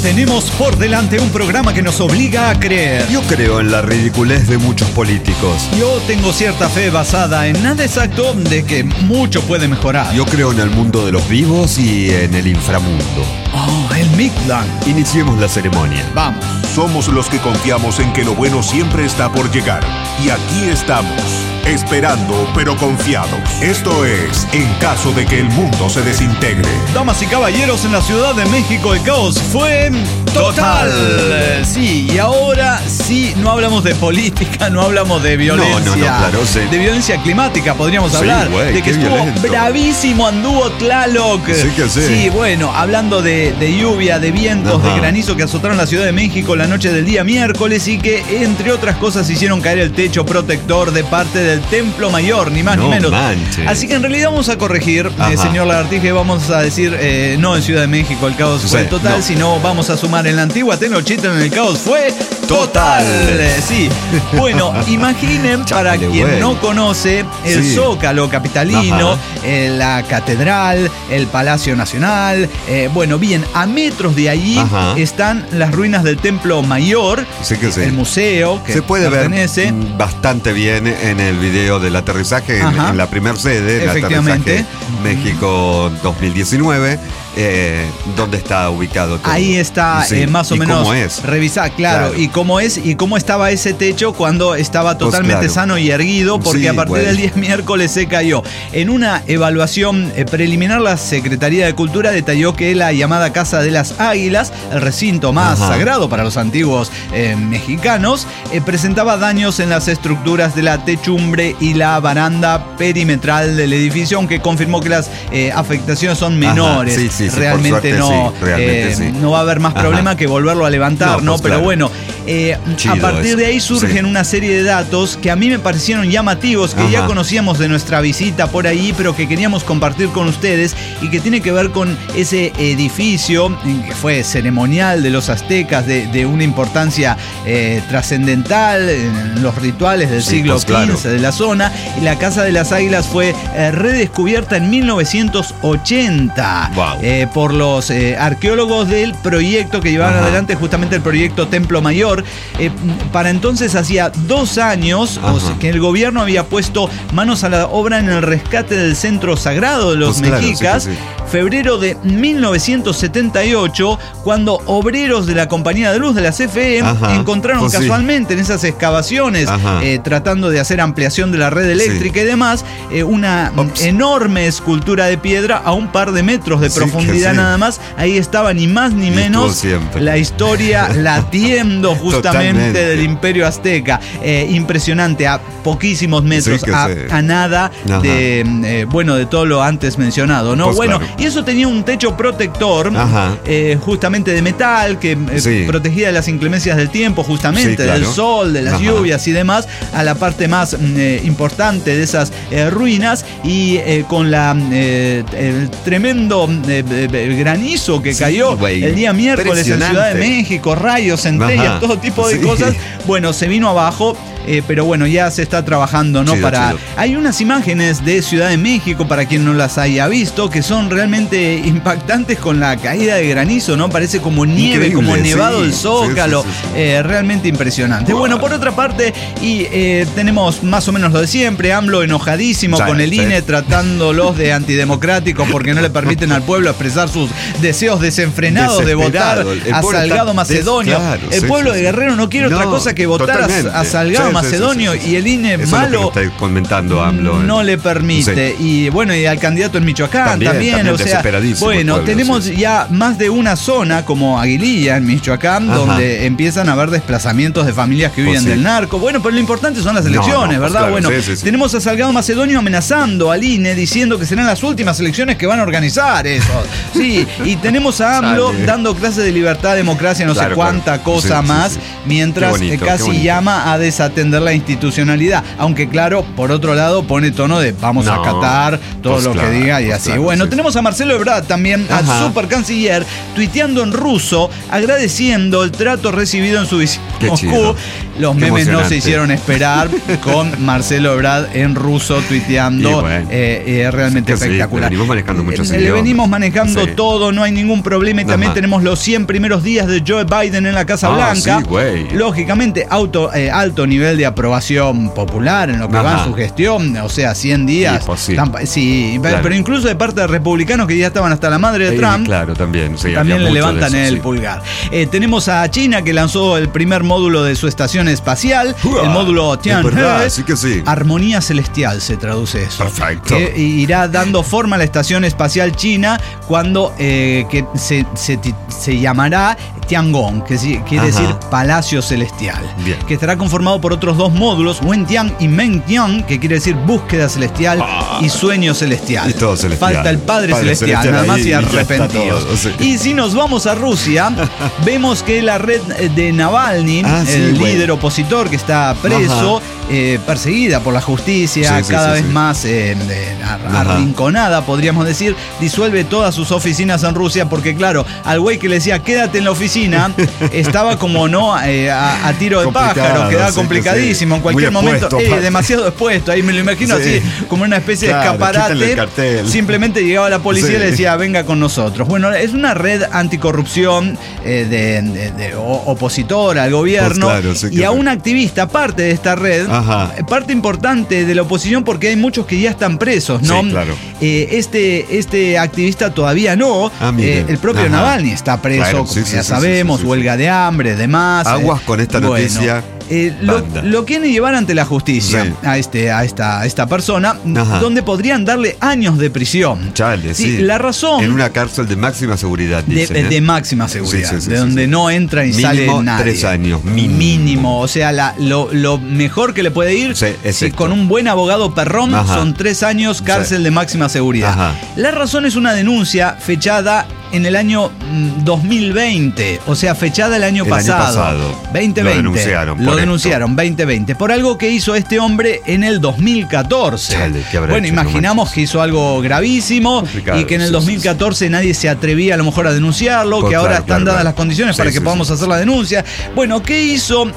Tenemos por delante un programa que nos obliga a creer. Yo creo en la ridiculez de muchos políticos. Yo tengo cierta fe basada en nada exacto de que mucho puede mejorar. Yo creo en el mundo de los vivos y en el inframundo. Oh, el Mictlán. Iniciemos la ceremonia. Vamos. Somos los que confiamos en que lo bueno siempre está por llegar. Y aquí estamos, esperando pero confiados. Esto es, en caso de que el mundo se desintegre. Damas y caballeros, en la Ciudad de México el caos fue total. Sí, y ahora sí, no hablamos de política, no hablamos de violencia. No, claro, sí. De violencia climática podríamos hablar. Güey, de que estuvo violento. bravísimo, anduvo Tlaloc. Sí que sí. Sí, bueno, hablando de lluvia, de vientos, Ajá. de granizo que azotaron la Ciudad de México la noche del día miércoles y que, entre otras cosas, hicieron caer el techo protector de parte del Templo Mayor, ni más ni No menos. manches. Así que en realidad vamos a corregir, Ajá. señor Lagartije, vamos a decir, no en Ciudad de México el caos Sí, fue total, no. sino vamos a sumar en la antigua Tenochtitlan el caos fue total. Sí. Bueno, imaginen, para Chale, quien güey. no conoce, el Sí. Zócalo capitalino, Ajá. la catedral, el Palacio Nacional. Bueno, bien, a metros de allí Ajá. están las ruinas del Templo Mayor, Sí que sí. el museo que Se puede pertenece. ver bastante bien en el video del aterrizaje Ajá. en la primer sede, el Efectivamente. aterrizaje México 2019, donde está ubicado todo. Ahí está, Sí. más o ¿Y menos cómo es? revisar, claro, Claro. y cómo es y cómo estaba ese techo cuando estaba Pues totalmente claro. sano y erguido, porque Sí, a partir güey. del día miércoles se cayó. En una evaluación preliminar, la Secretaría de Cultura detalló que la llamada Casa de las Águilas, el recinto más Ajá. sagrado para los antiguos mexicanos, presentaba daños en las estructuras de la techumbre y la baranda perimetral del edificio, aunque confirmó que las afectaciones son menores. Sí, sí, sí, por realmente suerte no, sí, realmente sí. no va a haber más Ajá. problema que volverlo a levantar, No, ¿no? pues Pero claro. bueno, a Chido partir eso. de ahí surgen Sí. una serie de datos que a mí me parecieron llamativos, que ya Ajá. conocíamos de nuestra visita por ahí, pero que queríamos compartir con ustedes y que tiene que ver con ese edificio que fue ceremonial de los aztecas, de una importancia trascendental en los rituales del Sí, siglo pues claro. XV de la zona. Y la Casa de las Águilas fue redescubierta en 1980 Wow. por los arqueólogos del proyecto que llevaban Ajá. adelante justamente el proyecto Templo Mayor. Para entonces hacía 2 años Ajá. que el gobierno había puesto manos a la obra en el rescate del centro sagrado de los Pues claro, mexicas. sí que sí. Febrero de 1978, cuando obreros de la Compañía de Luz de la CFE Ajá. encontraron Pues sí. casualmente en esas excavaciones, Ajá. tratando de hacer ampliación de la red eléctrica y demás, una Ops. enorme escultura de piedra a un par de metros de Sí, profundidad que sí. nada más. Ahí estaba ni más ni Y menos estuvo siempre. la historia latiendo justamente Totalmente. del Imperio Azteca. Impresionante, a poquísimos metros, Sí que a, sí. a nada Ajá. de todo lo antes mencionado, ¿no? Pues bueno, claro. y eso tenía un techo protector, Ajá. justamente de metal, que Sí. protegía de las inclemencias del tiempo, justamente, Sí, claro. del sol, de las Ajá. lluvias y demás, a la parte más importante de esas ruinas, y con el tremendo granizo que cayó güey. el día miércoles en Ciudad de Impresionante. México, rayos, centellas, Ajá. todo tipo de Sí. cosas. Bueno, se vino abajo. Pero bueno, ya se está trabajando, ¿no? Chido, chido. Hay unas imágenes de Ciudad de México, para quien no las haya visto, que son realmente impactantes con la caída de granizo, ¿no? Parece como nieve, Increíble, como nevado sí. el Zócalo. Sí, sí, sí. Realmente impresionante. Wow. Bueno, por otra parte, y tenemos más o menos lo de siempre, AMLO enojadísimo Sí, con el sí. INE, tratándolos de antidemocráticos porque no le permiten al pueblo expresar sus deseos desenfrenados de votar Desesperado. El a pueblo Salgado está Macedonio. claro, el sí, pueblo sí, de sí. Guerrero no quiere otra No, cosa que votar totalmente. a Salgado Sí, sí, Macedonio, sí, sí, sí. y el INE Eso malo es lo que está comentando AMLO. no le permite. Sí. Y bueno, y al candidato en Michoacán también, o sea, desesperadísimo el bueno, pueblo, tenemos sí. ya más de una zona como Aguililla en Michoacán, Ajá. donde empiezan a haber desplazamientos de familias que viven Pues sí. del narco. Bueno, pero lo importante son las elecciones, no, pues ¿verdad? claro, Bueno, sí, sí, sí. tenemos a Salgado Macedonio amenazando al INE, diciendo que serán las últimas elecciones que van a organizar eso. Sí, y tenemos a AMLO Sale. dando clases de libertad, democracia, no Claro, sé cuánta claro. cosa Sí, sí, más, sí. mientras Qué bonito, casi qué bonito. llama a desatender defender la institucionalidad. Aunque claro, por otro lado pone tono de vamos a acatar todo pues lo claro, que diga y pues así. claro, Bueno, sí. tenemos a Marcelo Ebrard también, al Ajá. super canciller, tuiteando en ruso, agradeciendo el trato recibido en su visita a Qué Moscú. chido. Los Qué memes no emocionante. se hicieron esperar con Marcelo Ebrard en ruso tuiteando. Y bueno, realmente es que sí, espectacular. le venimos manejando muchos Le idiomas. venimos manejando Sí. todo, no hay ningún problema. Y también Ajá. tenemos los 100 primeros días de Joe Biden en la Casa Blanca. Sí, güey. Lógicamente, alto nivel de aprobación popular en lo que va en Ajá. su gestión. O sea, 100 días. Sí, pues sí. Sí, Claro. pero incluso de parte de republicanos que ya estaban hasta la madre de Trump. Claro, también. Sí, También había le mucho de levantan eso, el sí. pulgar. Tenemos a China que lanzó el primer módulo de su estación espacial, ¡Uah! el módulo Tianhe. Es verdad, sí que sí. Armonía celestial se traduce eso. Perfecto. Que irá dando forma a la estación espacial china cuando que se llamará Tiangong, que quiere Ajá. decir Palacio Celestial. Bien. Que estará conformado por otros dos módulos, Wentian y Mengtian, que quiere decir búsqueda celestial y sueño celestial. Y todo celestial. Falta el Padre Celestial, Celestial nada más ahí, y y ya está arrepentidos. todo, sí. Y si nos vamos a Rusia, vemos que la red de Navalny, Sí, el güey. líder opositor que está preso, perseguida por la justicia, Sí, sí, cada sí, vez sí. más Ajá. arrinconada, podríamos decir, disuelve todas sus oficinas en Rusia, porque claro, al güey que le decía quédate en la oficina, estaba como a tiro de Complicado, pájaro, quedaba sí, que complicadísimo, sí. en cualquier Muy momento, expuesto, aparte. demasiado expuesto, ahí me lo imagino Sí. así, como una especie Claro, de quítenle escaparate, el cartel. simplemente llegaba la policía y Sí. le decía venga con nosotros. Bueno, es una red anticorrupción de opositora al gobierno, Pues claro, sí que y a sí. un activista, parte de esta red, Ajá. parte importante de la oposición, porque hay muchos que ya están presos, ¿no? Sí, claro. Este activista todavía no. Miren. El propio Ajá. Navalny está preso, Claro, como sí, ya sí, sabemos, sí, sí, sí. huelga de hambre, demás. Aguas con esta noticia. Banda. Lo quieren llevar ante la justicia Sí. a esta persona, Ajá. donde podrían darle años de prisión. Chale, sí. La razón En una cárcel de máxima seguridad, dicen, ¿eh? de máxima seguridad, Sí, sí, sí, de sí, donde sí. no entra ni sale Mínimo nadie. 3 años, Mínimo. O sea, lo mejor que le puede ir, Sí, es si esto. con un buen abogado perrón, Ajá. son 3 años cárcel Sí. de máxima seguridad. Ajá. La razón es una denuncia fechada en el año 2020, o sea, fechada el año El año pasado. pasado. 2020. Lo denunciaron por Lo esto. denunciaron, 2020, por algo que hizo este hombre en el 2014. Chale, ¿qué habrá Bueno, hecho? No imaginamos manches. que hizo algo gravísimo Complicado, y que en el sí, 2014 nadie se atrevía a lo mejor a denunciarlo, Pues que ahora claro, están claro, dadas claro. las condiciones Sí, para sí, que podamos sí. hacer la denuncia. Bueno, ¿qué hizo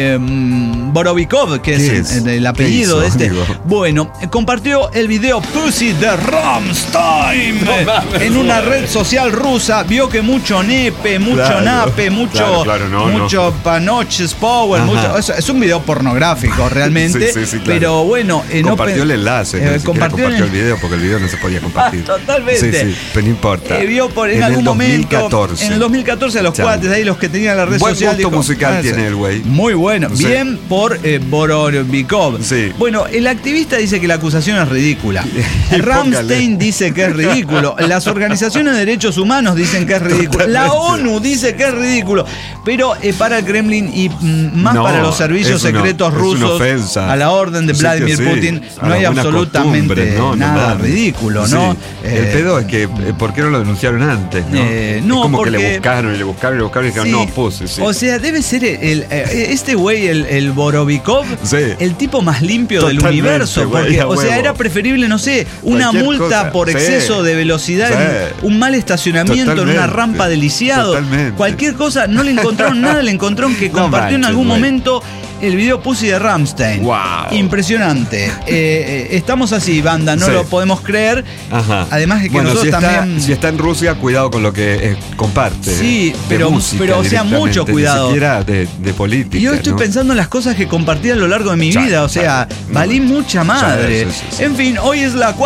Borovikov, que ¿Qué es es? el apellido ¿Qué hizo, de este? amigo? Bueno, compartió el video Pussy de Rammstein en una red social rusa. Vio que mucho nepe, mucho Claro, nape, mucho, claro, no, mucho panoches power, Ajá. mucho, es un video pornográfico realmente, Sí, sí, sí, claro. pero bueno, Compartió el enlace, no siquiera compartió compartió el video porque el video no se podía compartir. Totalmente. Sí, sí, pero no importa. Vio en algún el momento 2014. en el 2014 a los Chale. cuates ahí, los que tenían la red Buen social, gusto musical sí. tiene el güey. Muy bueno, Sí. bien por Borovikov. Sí. Bueno, el activista dice que la acusación es ridícula. Y Rammstein dice que es ridículo. Las organizaciones de derechos humanos dicen que es ridículo. La Totalmente. ONU dice que es ridículo. Pero para el Kremlin y más No, para los servicios es una- secretos es una rusos, ofensa. a la orden de Sí Vladimir que sí. Putin, A no hay las buenas absolutamente costumbres, no, nada mames. ridículo, Sí. ¿no? El pedo es que, ¿por qué no lo denunciaron antes? ¿no? No, es como que porque- le buscaron y le buscaron y le buscaron y dijeron, Sí. no, puse, sí. O sea, debe ser este güey, el Borovikov, Sí. el tipo más limpio del Totalmente, universo. güey, Porque, a o sea, huevo. era preferible, no sé, una Cualquier multa cosa. por Sí. exceso de velocidad, Sí. un mal estacionamiento en una Totalmente. rampa de lisiado. Totalmente. Cualquier cosa, no le encontraron nada, le encontraron que No compartió en manches, algún güey. momento el video Pussy de Rammstein. Wow. Impresionante. Estamos así, banda, no Sí. lo podemos creer. Ajá. Además de que bueno, nosotros si está, también... si está en Rusia, cuidado con lo que comparte. Sí, de pero- música pero, o sea, directamente, mucho cuidado. Ni siquiera de política. Y yo estoy ¿no? pensando en las cosas que compartí a lo largo de mi Chale, vida, o sea, chale. valí No, mucha madre. sí. En fin, hoy es la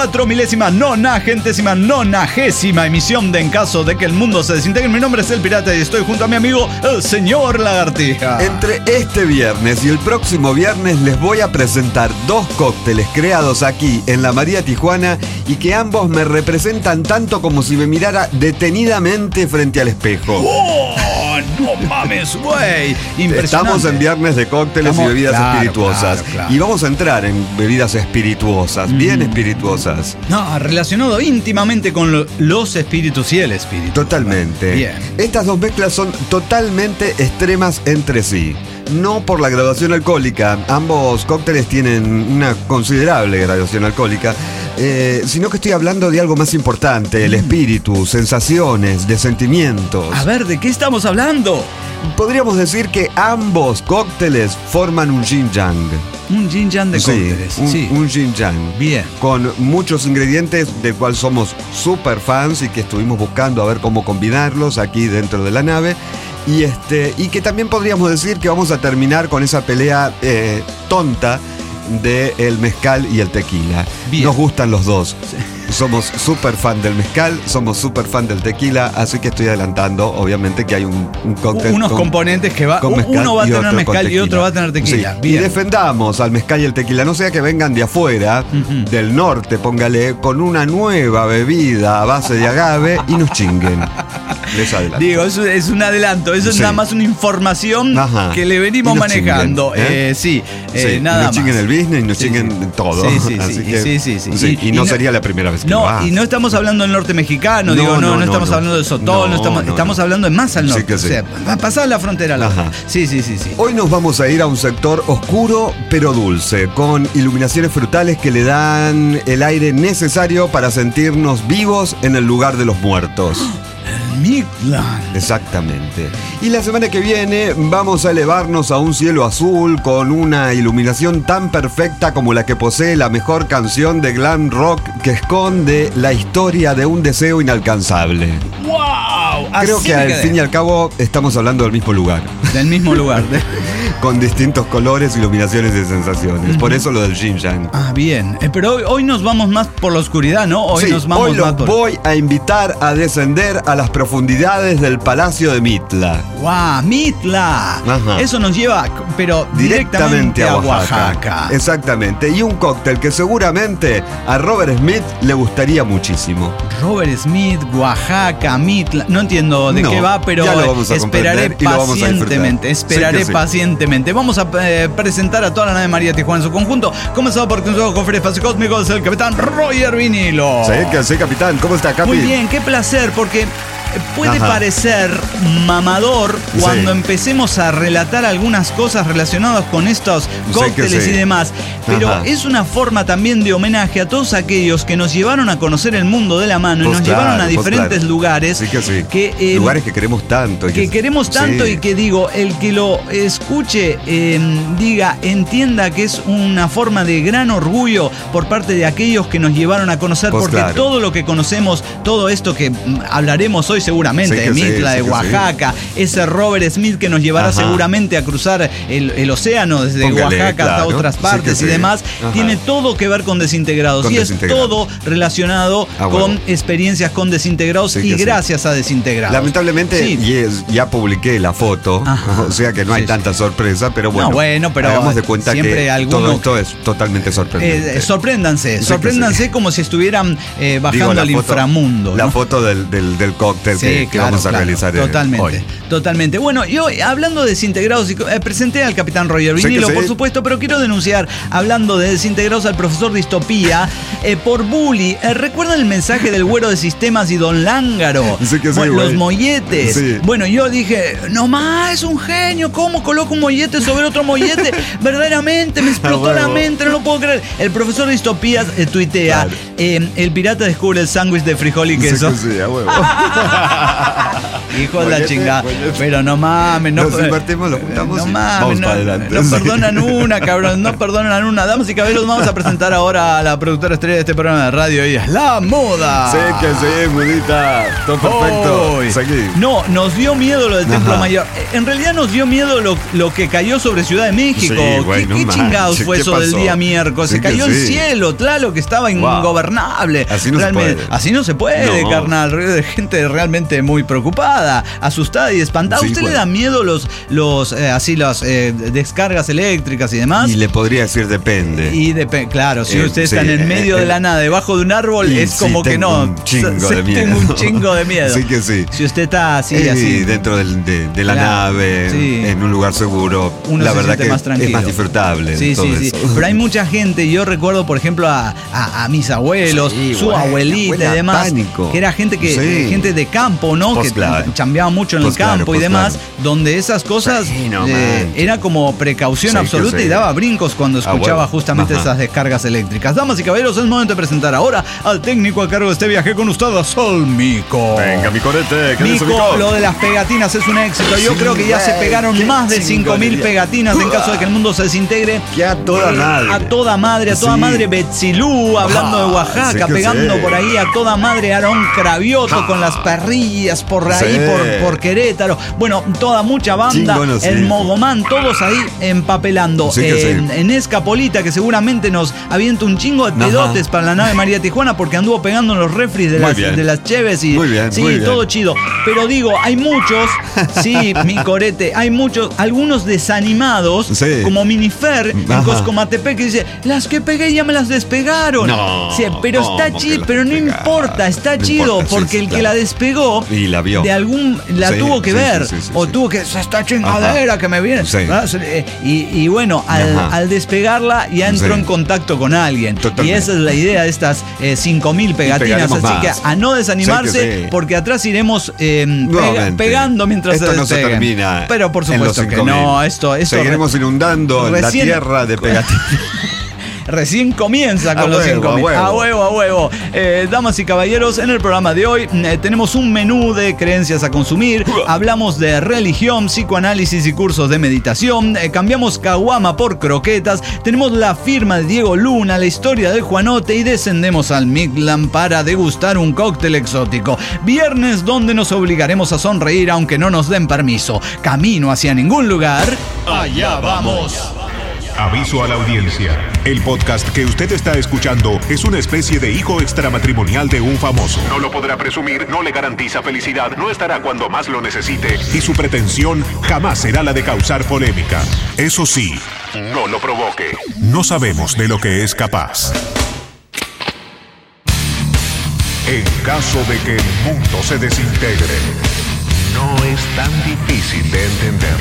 4.090ª emisión de En caso de que el mundo se desintegre. Mi nombre es El Pirata y estoy junto a mi amigo, el señor Lagartija. Entre este viernes y el próximo viernes les voy a presentar 2 cócteles creados aquí en la María Tijuana y que ambos me representan tanto como si me mirara detenidamente frente al espejo. ¡Oh! ¡No mames, güey! Impresionante. Estamos en viernes de cócteles Estamos- y bebidas claro, espirituosas. claro. Y vamos a entrar en bebidas espirituosas, bien espirituosas. No, relacionado íntimamente con los espíritus y el espíritu. Totalmente. Bien. Estas dos mezclas son totalmente extremas entre sí. no por la graduación alcohólica, ambos cócteles tienen una considerable graduación alcohólica, sino que estoy hablando de algo más importante, el espíritu, sensaciones, de sentimientos. A ver, ¿de qué estamos hablando? Podríamos decir que ambos cócteles forman un yin-yang. Un yin-yang de cócteles, sí. Un yin-yang. Bien. Con muchos ingredientes del cual somos súper fans y que estuvimos buscando a ver cómo combinarlos aquí dentro de la nave. Y que también podríamos decir que vamos a terminar con esa pelea tonta de el mezcal y el tequila. Bien. Nos gustan los dos. Sí. Somos súper fan del mezcal, somos súper fan del tequila, así que estoy adelantando, obviamente, que hay un cóctel. Unos componentes que con mezcal uno va a y tener otro mezcal con y otro va a tener tequila. Sí. Bien. Y defendamos al mezcal y el tequila, no sea que vengan de afuera, del norte, póngale, con una nueva bebida a base de agave y nos chinguen. Les adelanto. Digo, eso es un adelanto, eso es Sí. nada más una información que le venimos Y nos manejando. chinguen, Sí, Sí, nada y nos más. chinguen el business y nos Sí, chinguen sí. todo. Sí. Y no sería la primera vez que lo No, hace. y no estamos hablando del norte mexicano, no estamos hablando de Sotol, estamos hablando de más al norte. Sí que sí. O sea, va a pasar la frontera a la Ajá. otra. Sí. Hoy nos vamos a ir a un sector oscuro pero dulce, con iluminaciones frutales que le dan el aire necesario para sentirnos vivos en el lugar de los muertos. Mictlán. Exactamente. Y la semana que viene vamos a elevarnos a un cielo azul con una iluminación tan perfecta como la que posee la mejor canción de glam rock que esconde la historia de un deseo inalcanzable. ¡Wow! Creo que al fin y al cabo estamos hablando del mismo lugar. Del mismo lugar. Con distintos colores, iluminaciones y sensaciones. Por eso lo del yin-yang. Ah, bien. Pero hoy nos vamos más por la oscuridad, ¿no? Hoy nos vamos hoy más los por... voy a invitar a descender a las profundidades del Palacio de Mitla. ¡Wow! ¡Mitla! Ajá. Eso nos lleva, pero directamente a Oaxaca. Exactamente. Y un cóctel que seguramente a Robert Smith le gustaría muchísimo. Robert Smith, Oaxaca, Mitla. No entiendo de qué va, pero ya lo vamos a esperaré comprender y lo vamos a disfrutar. pacientemente. Esperaré Sí que sí. pacientemente. Vamos a presentar a toda la nave María Tijuana en su conjunto. Comenzado por nuestro cofre espacio cósmico, es el capitán Roger Vinilo. Sí, capitán. ¿Cómo está, Capi? Muy bien, qué placer, porque puede parecer mamador cuando empecemos a relatar algunas cosas relacionadas con estos cócteles y demás, pero es una forma también de homenaje a todos aquellos que nos llevaron a conocer el mundo de la mano y nos llevaron a diferentes lugares. Sí que sí. Que, lugares que queremos tanto. Que queremos tanto y que digo, el que lo escuche, diga, entienda que es una forma de gran orgullo por parte de aquellos que nos llevaron a conocer, porque todo lo que conocemos, todo esto que hablaremos hoy seguramente, de Mitla, de Oaxaca, ese Robert Smith que nos llevará seguramente a cruzar el océano desde Oaxaca hasta otras partes y demás, tiene todo que ver con desintegrados y es todo relacionado con experiencias con desintegrados y gracias a desintegrados. Lamentablemente ya publiqué la foto, o sea que no hay tanta sorpresa, pero bueno, pero hagamos de cuenta que todo esto es totalmente sorprendente. Sorpréndanse como si estuvieran bajando al inframundo. La foto del cóctel que vamos a realizar hoy. Totalmente. Bueno, yo hablando de desintegrados, presenté al capitán Roger Vinilo, por supuesto, pero quiero denunciar, hablando de desintegrados, al profesor Distopía por bully. ¿Recuerdan el mensaje del güero de sistemas y Don Lángaro? Los molletes. Sí. Bueno, yo dije, no más, es un genio, ¿cómo coloca un mollete sobre otro mollete? Verdaderamente me explotó la mente, no lo puedo creer. El profesor Distopía tuitea, el pirata descubre el sándwich de frijol y queso. Sí, a huevo. Hijo de la chingada. Pero no mames, nos invertimos, lo juntamos. No mames, vamos para adelante. No perdonan una, cabrón. No perdonan una. Damas y caballeros, vamos a presentar ahora a la productora estrella de este programa de radio. Ella es La Moda. Sí, que sí, mudita. Todo perfecto. Seguí. No, nos dio miedo lo del Templo Mayor. En realidad nos dio miedo lo que cayó sobre Ciudad de México. Sí, bueno, ¿Qué chingados fue eso del día miércoles? Se cayó el cielo, claro, que estaba ingobernable. Así no se puede. Así no se puede, carnal. De gente realmente muy preocupada, asustada y espantada. ¿A usted le da miedo las descargas eléctricas y demás? Y le podría decir depende. Claro, si usted está en el medio de la nada, debajo de un árbol, es como que no. Un chingo de miedo. Tengo un chingo de miedo. Sí que sí. Si usted está así. Dentro de la nave, en un lugar seguro, la verdad que es más disfrutable. Sí. Pero hay mucha gente, yo recuerdo, por ejemplo, a mis abuelos, su abuelita y demás, pánico. Que era gente de campo, ¿no? Pues que claro. chambeaba mucho en Pues el campo claro, y pues demás, claro. donde esas cosas Sí, no, man. era como precaución Sí, absoluta que sí. y daba brincos cuando escuchaba bueno. justamente Ajá. esas descargas eléctricas. Damas y caballeros, es momento de presentar ahora al técnico a cargo de este viaje con ustedes, al Mico. Venga, mi corete, ¿qué dice Mico, Mico? lo de las pegatinas es un éxito. Yo Sí, creo que ya se güey, pegaron qué más de 5.000 chingonería. pegatinas en caso de que el mundo se desintegre. Que a toda madre. A toda madre, Sí. Betzilú, hablando de Oaxaca, sí que pegando sí. por ahí a toda madre Aarón Cravioto con las perrillas por ahí, Sí. por Querétaro. Bueno, toda mucha banda, Chingono, sí. el Mogomán, todos ahí empapelando. Sí que sí. En Escapolita, que seguramente nos avienta un chingo de pedotes Ajá. para la nave María Tijuana porque anduvo pegando en los refris de Muy las, bien. de las cheves y Muy bien, sí, muy bien. todo chido. Pero digo, hay muchos, sí, mi corete, hay muchos, algunos desanimados, Sí. como Minifer en Ajá. Coscomatepec, que dice, las que pegué ya me las despegaron. No, Sí, pero ¿cómo está que chido, las pero no despegaron? importa, está No chido, importa, sí, porque sí, el que claro. la despegó Y la vio. la Sí, tuvo que sí, ver, sí, sí, sí, o sí. tuvo que, esta chingadera Ajá. que me viene. Sí. ¿verdad? Y bueno, Ajá. al despegarla ya entró Sí. en contacto con alguien. Totalmente. Y esa es la idea de estas 5.000 pegatinas. pegaremos Así que más. a no desanimarse, Sí que sí. porque atrás iremos Nuevamente. pegando mientras Esto se no se despeguen. termina. Pero por en los supuesto que 5.000. no, esto Seguiremos inundando la recién- tierra de pegatinas. Recién comienza con A los huevo, 5.000. a A huevo. huevo, a huevo. Damas y caballeros, en el programa de hoy tenemos un menú de creencias a consumir. Hablamos de religión, psicoanálisis y cursos de meditación. Cambiamos caguama por croquetas. Tenemos la firma de Diego Luna, la historia del Juanote y descendemos al Mictlán para degustar un cóctel exótico. Viernes donde nos obligaremos a sonreír aunque no nos den permiso. Camino hacia ningún lugar. Allá vamos. Aviso a la audiencia. El podcast que usted está escuchando es una especie de hijo extramatrimonial de un famoso. No lo podrá presumir, no le garantiza felicidad, no estará cuando más lo necesite y su pretensión jamás será la de causar polémica. Eso sí, no lo provoque. No sabemos de lo que es capaz. En caso de que el mundo se desintegre, no es tan difícil de entender.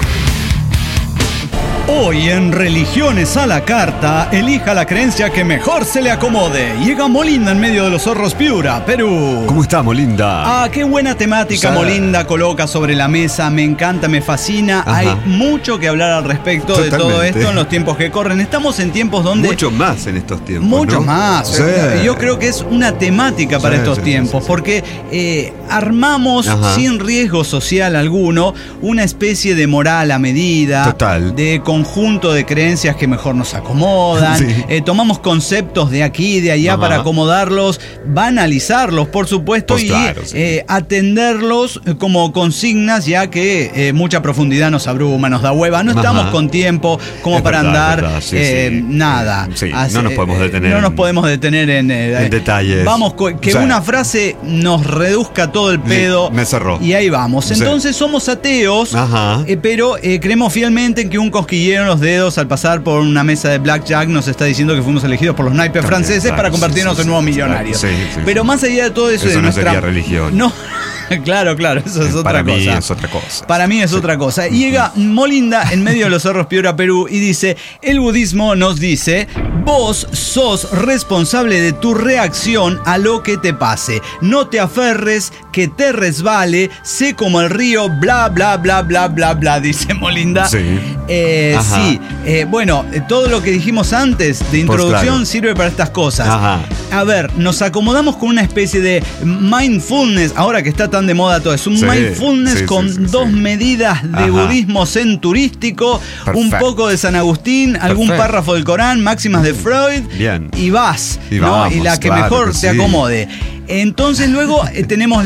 Hoy en Religiones a la Carta, elija la creencia que mejor se le acomode. Llega Molinda en medio de los zorros Piura, Perú. ¿Cómo está, Molinda? Ah, qué buena temática Sí. Molinda coloca sobre la mesa, me encanta, me fascina. Ajá. Hay mucho que hablar al respecto de todo Totalmente. esto en los tiempos que corren. Estamos en tiempos donde... Mucho más en estos tiempos. Mucho ¿no? más. Sí. Yo creo que es una temática para Sí, estos sí, tiempos, sí, sí. porque armamos Ajá. sin riesgo social alguno una especie de moral a medida, Total. de conjunto de creencias que mejor nos acomodan. Sí. Tomamos conceptos de aquí y de allá Ajá. para acomodarlos, banalizarlos, por supuesto, Pues y claro, sí. atenderlos como consignas, ya que mucha profundidad nos abruma, nos da hueva. No Ajá. estamos con tiempo como Es para verdad, andar verdad, sí, sí. nada. Sí, no nos podemos detener No nos en- podemos detener en detalles. Vamos, que O sea, una frase nos reduzca todo el pedo. me cerró. Y ahí vamos. Sí. Entonces somos ateos, Ajá. pero creemos fielmente en que un cosquillero en los dedos al pasar por una mesa de blackjack nos está diciendo que fuimos elegidos por los naipes También, franceses claro, para convertirnos sí, en sí, nuevos sí, millonarios. sí, sí, Pero sí. más allá de todo eso, Eso de no nuestra sería religión. No. Claro, eso es otra Para cosa. mí es otra cosa. Para mí es otra cosa. Y llega Molinda en medio de los zorros Piura, Perú, y dice: el budismo nos dice, vos sos responsable de tu reacción a lo que te pase. No te aferres, que te resbale, sé como el río, bla, bla, bla, bla, bla, bla, dice Molinda. Sí. Ajá. Sí. Bueno, todo lo que dijimos antes de introducción claro. sirve para estas cosas. Ajá. A ver, nos acomodamos con una especie de mindfulness, ahora que está tan de moda todo eso, un Sí, mindfulness sí, con sí, sí, dos sí. medidas de Ajá. budismo zen turístico, un Perfecto. poco de San Agustín, algún Perfecto. párrafo del Corán, máximas de Freud, Bien. y vas, Y ¿no? vamos, Y la que claro mejor que te sí. acomode. Entonces luego tenemos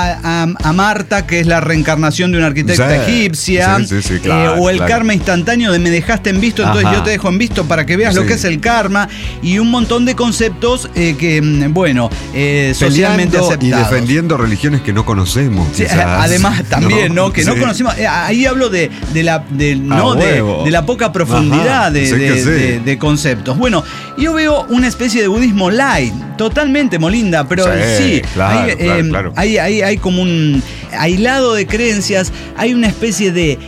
a Marta, que es la reencarnación de una arquitecta Sí, egipcia, sí, claro, o el claro. karma instantáneo de me dejaste en visto, entonces Ajá. yo te dejo en visto para que veas lo Sí. que es el karma, y un montón de conceptos que, bueno, socialmente Peleando y aceptados. defendiendo religiones que no conocemos. Sí, quizás. además también, ¿no? Que no Sí. conocimos. Ahí hablo de huevo. la poca profundidad Ajá, sí que sí. de conceptos. Bueno, yo veo una especie de budismo light, totalmente Molinda, pero sí, claro, hay, claro. hay como un aislado de creencias, hay una especie de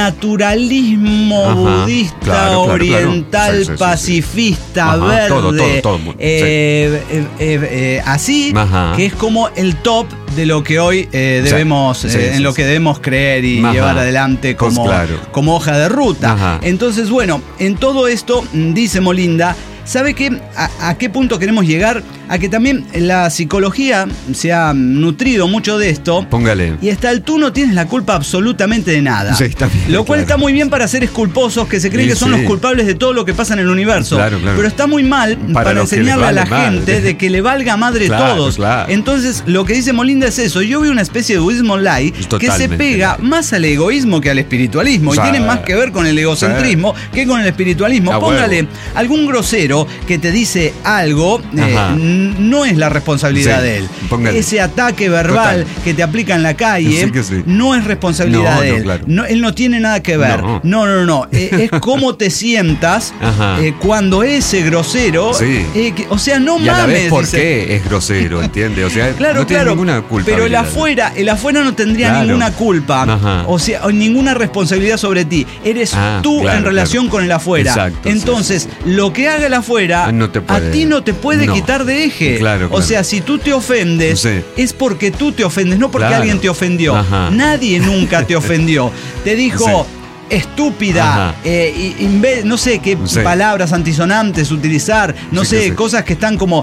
naturalismo Ajá, budista, claro, oriental, sí, sí, sí, sí. pacifista, Ajá, verde, todo el mundo, así, Ajá. que es como el top de lo que hoy debemos, en lo que debemos creer y llevar adelante como hoja de ruta. Ajá. Entonces, bueno, en todo esto, dice Molinda, ¿sabe qué? ¿A qué punto queremos llegar? A que también la psicología se ha nutrido mucho de esto. Póngale. Y hasta el tú no tienes la culpa absolutamente de nada. Sí, está bien, lo cual está muy bien para seres culposos que se creen que son los culpables de todo lo que pasa en el universo. Claro. Pero está muy mal para enseñarle a la gente de que le valga madre todos. Claro. Entonces, lo que dice Molinda es eso. Yo veo una especie de egoísmo light que se pega más al egoísmo que al espiritualismo. Y tiene más que ver con el egocentrismo que con el espiritualismo. Póngale algún grosero que te dice algo, no es la responsabilidad de él. Póngale. Ese ataque verbal que te aplica en la calle no es responsabilidad de él. Claro. No, él no tiene nada que ver. No. Es cómo te sientas cuando ese grosero. O sea, no mames. Y a la vez, ¿por qué es grosero? ¿Entiendes? O sea, no tiene ninguna culpa. Pero el afuera no tendría ninguna culpa. O sea, ninguna responsabilidad sobre ti. Eres tú en relación con el afuera. Exacto, entonces, lo que haga el afuera a ti no te puede quitar de eje. Claro. O sea, si tú te ofendes, es porque tú te ofendes, no porque alguien te ofendió. Nadie nunca te ofendió. Te dijo estúpida, no sé qué palabras antisonantes utilizar, no sé, cosas que están como,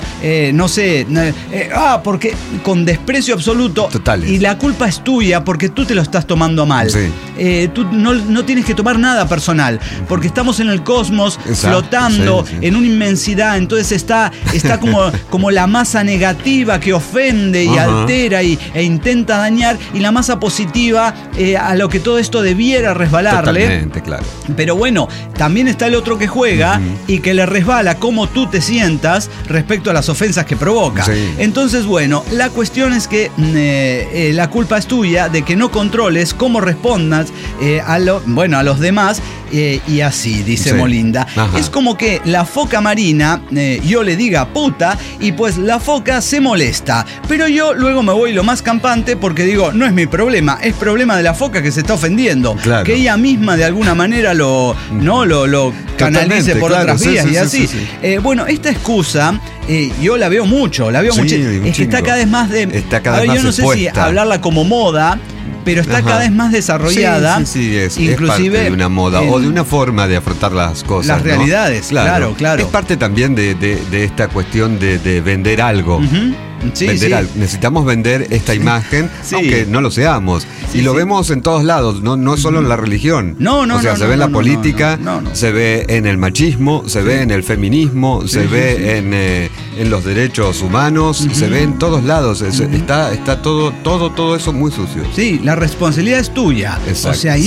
porque con desprecio absoluto. Totales. Y la culpa es tuya porque tú te lo estás tomando mal. Tú no tienes que tomar nada personal, porque estamos en el cosmos flotando en una inmensidad, entonces está como la masa negativa que ofende y altera e intenta dañar, y la masa positiva a lo que todo esto debiera resbalarle. Claro. Pero bueno, también está el otro que juega y que le resbala cómo tú te sientas respecto a las ofensas que provoca. Entonces, bueno, la cuestión es que la culpa es tuya de que no controles cómo respondas a los demás. Y así, dice Molinda. Es como que la foca marina, yo le diga puta, y pues la foca se molesta. Pero yo luego me voy lo más campante porque digo, no es mi problema, es problema de la foca que se está ofendiendo. Claro. Que ella misma de alguna manera lo canalice por otras vías y así. Bueno, esta excusa yo la veo mucho, es que está cada vez más yo no sé si hablarla como moda, pero está cada vez más desarrollada. Es parte de una moda o de una forma de afrontar las cosas. Las realidades, claro. Es parte también de esta cuestión de vender algo. Necesitamos vender esta imagen, aunque no lo seamos. Y lo vemos en todos lados, no solo en la religión. Se ve en la política, se ve en el machismo, se ve en el feminismo, se ve en los derechos humanos, se ve en todos lados. Está todo eso muy sucio. Sí, la responsabilidad es tuya. Exacto, o sea,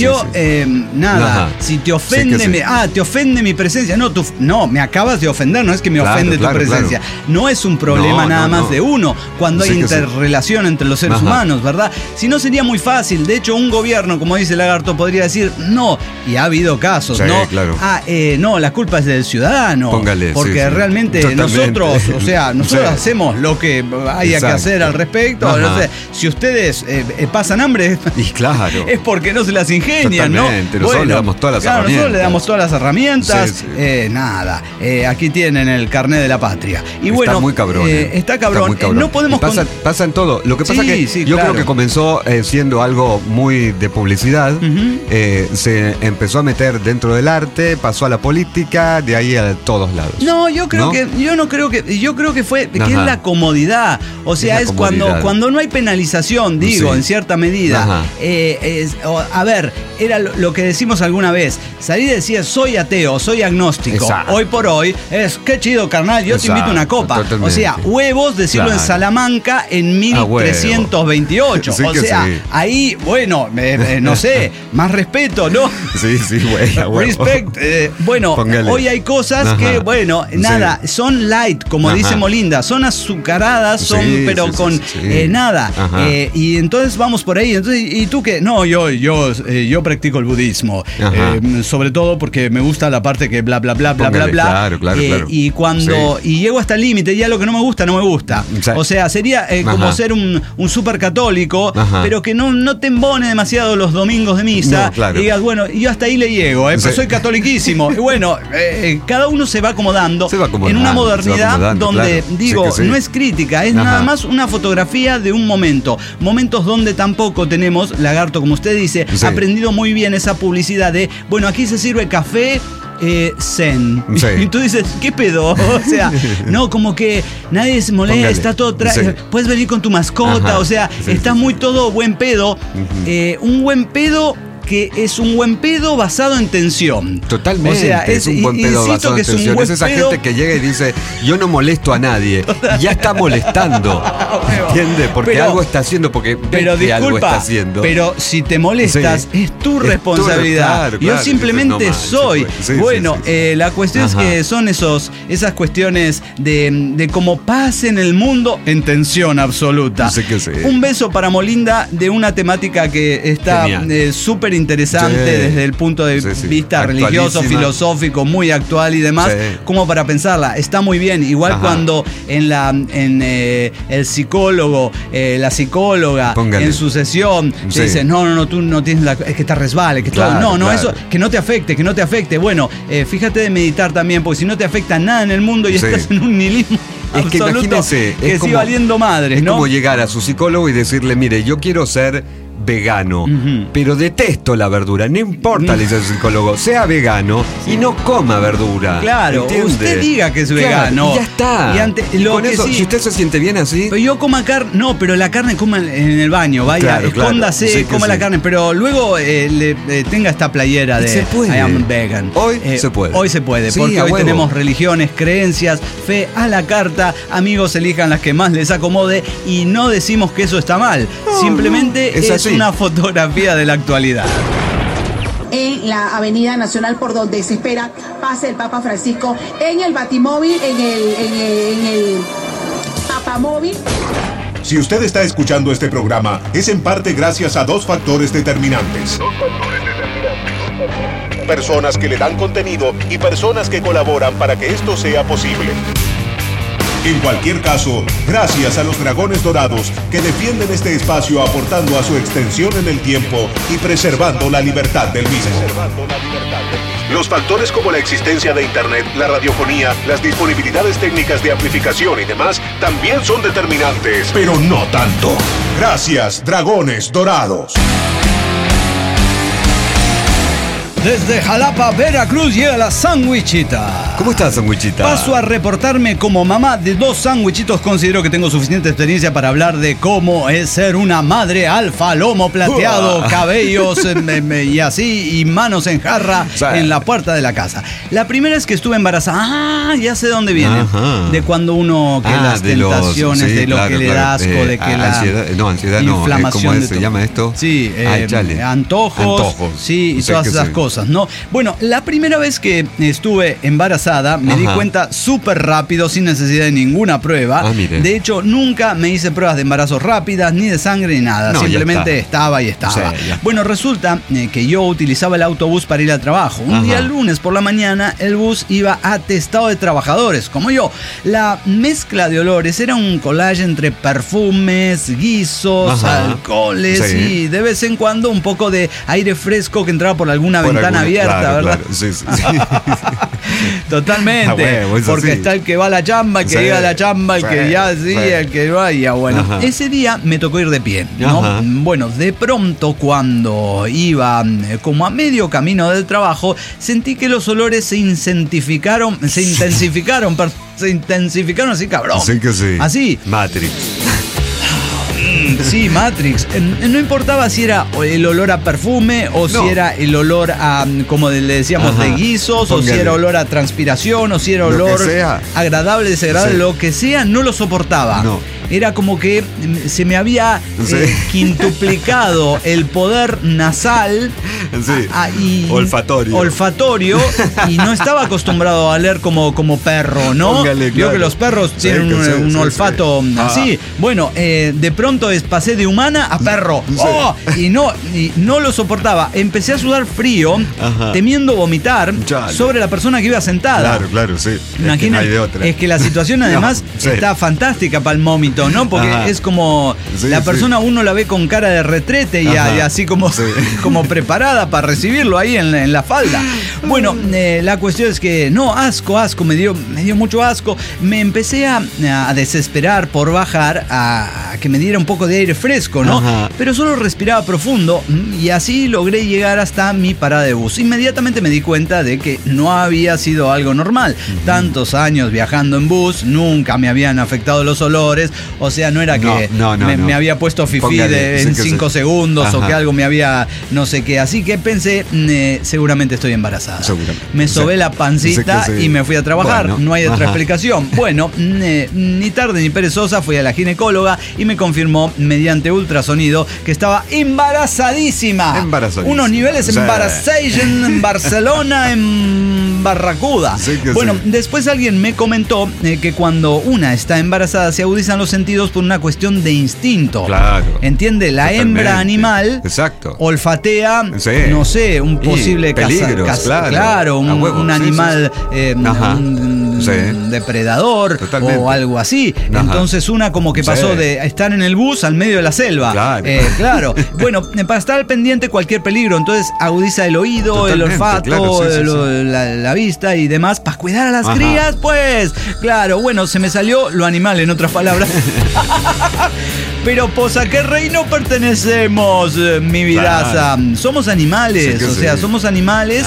si te ofende, te ofende mi presencia. No, me acabas de ofender, no es que me ofende tu presencia. No es un problema nada más de uno. Cuando hay interrelación entre los seres humanos, ¿verdad? Si no, sería muy fácil. De hecho, un gobierno, como dice Lagarto, podría decir no, y ha habido casos, ¿no? Claro. No, la culpa es del ciudadano. Póngale, porque realmente nosotros hacemos lo que haya que hacer al respecto. No sé, si ustedes pasan hambre, y claro, es porque no se las ingenian, totalmente. ¿no? Nosotros le damos todas las herramientas. Nosotros le damos todas las herramientas. Aquí tienen el carnet de la patria. Y está muy cabrón. Está cabrón. No podemos pasa en todo. Lo que pasa que yo creo que comenzó siendo algo muy de publicidad. Se empezó a meter dentro del arte, pasó a la política, de ahí a todos lados. Yo creo que fue que es la comodidad. O sea, es cuando no hay penalización, en cierta medida. Era lo que decimos alguna vez. Salir y decir, soy ateo, soy agnóstico. Exacto. Hoy por hoy qué chido, carnal, yo te invito a una copa. Totalmente. O sea, huevos, decirlo en Salamanca en 1328. Ahí, no sé, más respeto, ¿no? Respect. Hoy hay cosas que, son light, como dice Molinda, son azucaradas, pero con nada. Y entonces vamos por ahí. Entonces, ¿y tú qué? No, yo practico el budismo. Sobre todo porque me gusta la parte que bla, bla, bla, bla, bla, bla. Claro. Y cuando llego hasta el límite, ya lo que no me gusta, no me gusta. O sea, sería como ser un súper católico, pero que no te embone demasiado los domingos de misa. Y digas, yo hasta ahí le llego, pero soy catoliquísimo. Y cada uno se va acomodando en una modernidad donde, digo, sí. no es crítica, es nada más una fotografía de un momento. Momentos donde tampoco tenemos, Lagarto, como usted dice, ha aprendido muy bien esa publicidad de, bueno, aquí se sirve café zen. Sí. Y tú dices, ¿qué pedo? O sea, no, como que nadie se molesta, está todo puedes venir con tu mascota, o sea, está muy todo buen pedo. Un buen pedo que es un buen pedo basado en tensión. Totalmente. O sea, es un buen pedo basado en tensión. Es esa gente que llega y dice, yo no molesto a nadie. Y ya está molestando. ¿Entiendes? Porque algo está haciendo, porque ve que algo está haciendo. Pero si te molestas, es tu responsabilidad. Yo simplemente soy. Bueno, la cuestión es que son esas cuestiones de cómo paz en el mundo en tensión absoluta. Un beso para Molinda de una temática que está súper interesante desde el punto de vista religioso, filosófico, muy actual y demás, como para pensarla. Está muy bien. Igual cuando en el psicólogo, la psicóloga, en su sesión, te dice, no, tú no tienes es que te resbale, que eso, que no te afecte. Bueno, fíjate de meditar también, porque si no te afecta nada en el mundo y estás en un nihilismo absoluto, que imagínense, que sigue valiendo madres, ¿no? Es como llegar a su psicólogo y decirle, mire, yo quiero ser vegano, pero detesto la verdura. No importa, le dice el psicólogo, sea vegano y no coma verdura. Claro, usted diga que es vegano. Y ya está. Y con eso, si usted se siente bien así. Pero yo coma carne, no, pero la carne coma en el baño, vaya, escóndase, coma la carne, pero luego tenga esta playera de I am vegan. Hoy se puede. Hoy se puede, porque hoy tenemos religiones, creencias, fe a la carta. Amigos, elijan las que más les acomode y no decimos que eso está mal. Simplemente es una fotografía de la actualidad. En la Avenida Nacional, por donde se espera pase el Papa Francisco, en el Batimóvil, en el Papamóvil. Si usted está escuchando este programa, es en parte gracias a dos factores determinantes. Personas que le dan contenido y personas que colaboran para que esto sea posible. En cualquier caso, gracias a los Dragones Dorados que defienden este espacio aportando a su extensión en el tiempo y preservando la libertad del mismo. Los factores como la existencia de Internet, la radiofonía, las disponibilidades técnicas de amplificación y demás también son determinantes, pero no tanto. Gracias, Dragones Dorados. Desde Jalapa, Veracruz, llega la sandwichita. ¿Cómo estás, sandwichita? Paso a reportarme como mamá de 2 sandwichitos. Considero que tengo suficiente experiencia para hablar de cómo es ser una madre alfa, lomo plateado, cabellos y así, y manos en jarra en la puerta de la casa. La primera es que estuve embarazada. Ya sé dónde viene. De cuando uno, que las tentaciones, de lo que le da asco, de que ansiedad inflamación. ¿Cómo se llama esto? Sí, antojos. Sí, y todas esas cosas. ¿No? Bueno, la primera vez que estuve embarazada me di cuenta súper rápido, sin necesidad de ninguna prueba. De hecho, nunca me hice pruebas de embarazo rápidas, ni de sangre, ni nada. Simplemente estaba y estaba. Bueno, resulta que yo utilizaba el autobús para ir al trabajo. Un día lunes por la mañana, el bus iba atestado de trabajadores, como yo. La mezcla de olores era un collage entre perfumes, guisos, alcoholes y de vez en cuando un poco de aire fresco que entraba por alguna ventana abierta, ¿verdad? Claro. Sí. Totalmente. Porque está el que va a la chamba, el que llega a la chamba, el que el que vaya. Bueno, ese día me tocó ir de pie, ¿no? Bueno, de pronto cuando iba como a medio camino del trabajo, sentí que los olores se intensificaron así, cabrón. Sí que sí. Así. Matrix. Sí, Matrix. No importaba si era el olor a perfume o si era el olor a, como le decíamos, de guisos, o si era olor a transpiración, o si era olor agradable, desagradable, lo que sea, no lo soportaba. Era como que se me había quintuplicado el poder nasal y olfatorio y no estaba acostumbrado a oler como perro, ¿no? Vio que los perros tienen un olfato así. Bueno, de pronto pasé de humana a perro. Y no lo soportaba. Empecé a sudar frío, temiendo vomitar sobre la persona que iba sentada. Claro, sí. Imagina, es que no hay de otra. Es que la situación además está fantástica para el vómito. bonito, ¿no? Porque es como la persona uno la ve con cara de retrete y así como, como preparada para recibirlo ahí en la falda. Bueno, la cuestión es que asco, me dio mucho asco. Me empecé a desesperar por bajar a que me diera un poco de aire fresco, ¿no? Pero solo respiraba profundo y así logré llegar hasta mi parada de bus. Inmediatamente me di cuenta de que no había sido algo normal. Tantos años viajando en bus, nunca me habían afectado los olores. O sea, no era que me había puesto fifí en 5 segundos o que algo me había no sé qué. Así que pensé, seguramente estoy embarazada. Me sobé la pancita y me fui a trabajar. Bueno, no hay otra explicación. Bueno, ni tarde ni perezosa fui a la ginecóloga y me confirmó mediante ultrasonido que estaba embarazadísima. Unos niveles embarazation en Barcelona, en Barracuda. Bueno, después alguien me comentó que cuando una está embarazada se agudizan los sentidos por una cuestión de instinto. Claro. ¿Entiende? La hembra animal olfatea, no sé, un posible peligro. Claro, un animal, un depredador o algo así. Entonces una como que pasó de estar en el bus al medio de la selva. Claro. Bueno, para estar al pendiente cualquier peligro, entonces agudiza el oído, el olfato, la vista y demás para cuidar a las crías, pues. Claro, bueno, se me salió lo animal, en otras palabras. Pero pues ¿a qué reino pertenecemos, mi vidaza? Somos animales, somos animales,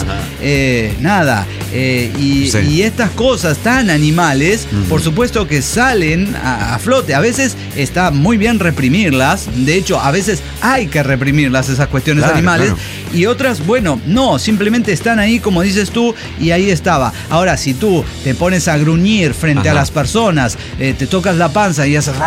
y estas cosas tan animales, por supuesto que salen a flote. A veces está muy bien reprimirlas, de hecho a veces hay que reprimirlas, esas cuestiones animales, y otras, bueno, no, simplemente están ahí como dices tú y ahí estaba. Ahora, si tú te pones a gruñir frente a las personas, te tocas la panza y haces...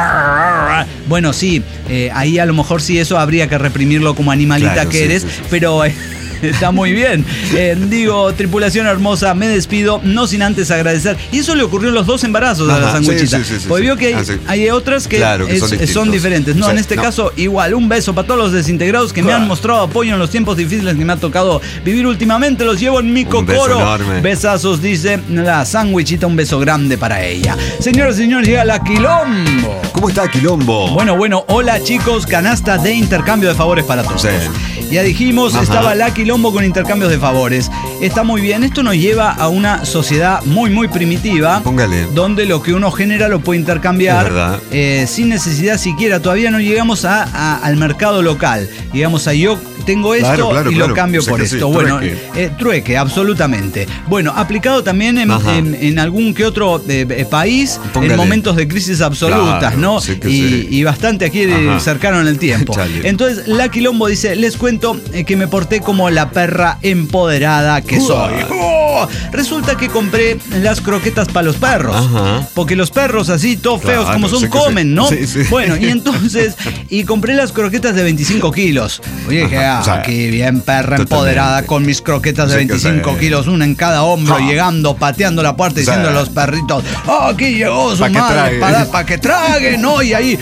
Bueno, sí, ahí a lo mejor sí eso habría que reprimirlo como animalita que eres, pero... Está muy bien. Digo, tripulación hermosa, me despido, no sin antes agradecer. Y eso le ocurrió en los 2 embarazos a la sandwichita. Porque vio que hay otras que, son diferentes. No, en este caso, igual, un beso para todos los desintegrados que me han mostrado apoyo en los tiempos difíciles que me ha tocado vivir últimamente. Los llevo en mi cocoro. Besazos, dice la sandwichita, un beso grande para ella. Señoras y señores, llega la Quilombo. ¿Cómo está Quilombo? Bueno, hola chicos, canasta de intercambio de favores para todos. Ya dijimos, estaba la Quilombo con intercambios de favores. Está muy bien. Esto nos lleva a una sociedad muy, muy primitiva. Póngale. Donde lo que uno genera lo puede intercambiar sin necesidad siquiera. Todavía no llegamos al mercado local. Digamos, yo tengo esto lo cambio por esto. Bueno, trueque, absolutamente. Bueno, aplicado también en algún que otro país. Póngale. En momentos de crisis absolutas, ¿no? Y bastante aquí cercano en el tiempo. Entonces, la Quilombo dice, les cuento que me porté como la perra empoderada que soy. Resulta que compré las croquetas para los perros. Porque los perros así, todos feos como son, comen, ¿no? Bueno, y entonces, compré las croquetas de 25 kilos. Oye, qué bien perra empoderada con mis croquetas de 25 kilos, una en cada hombro, llegando, pateando la puerta, diciendo a los perritos, aquí llegó su madre, para que trague, ¿no? Y ahí,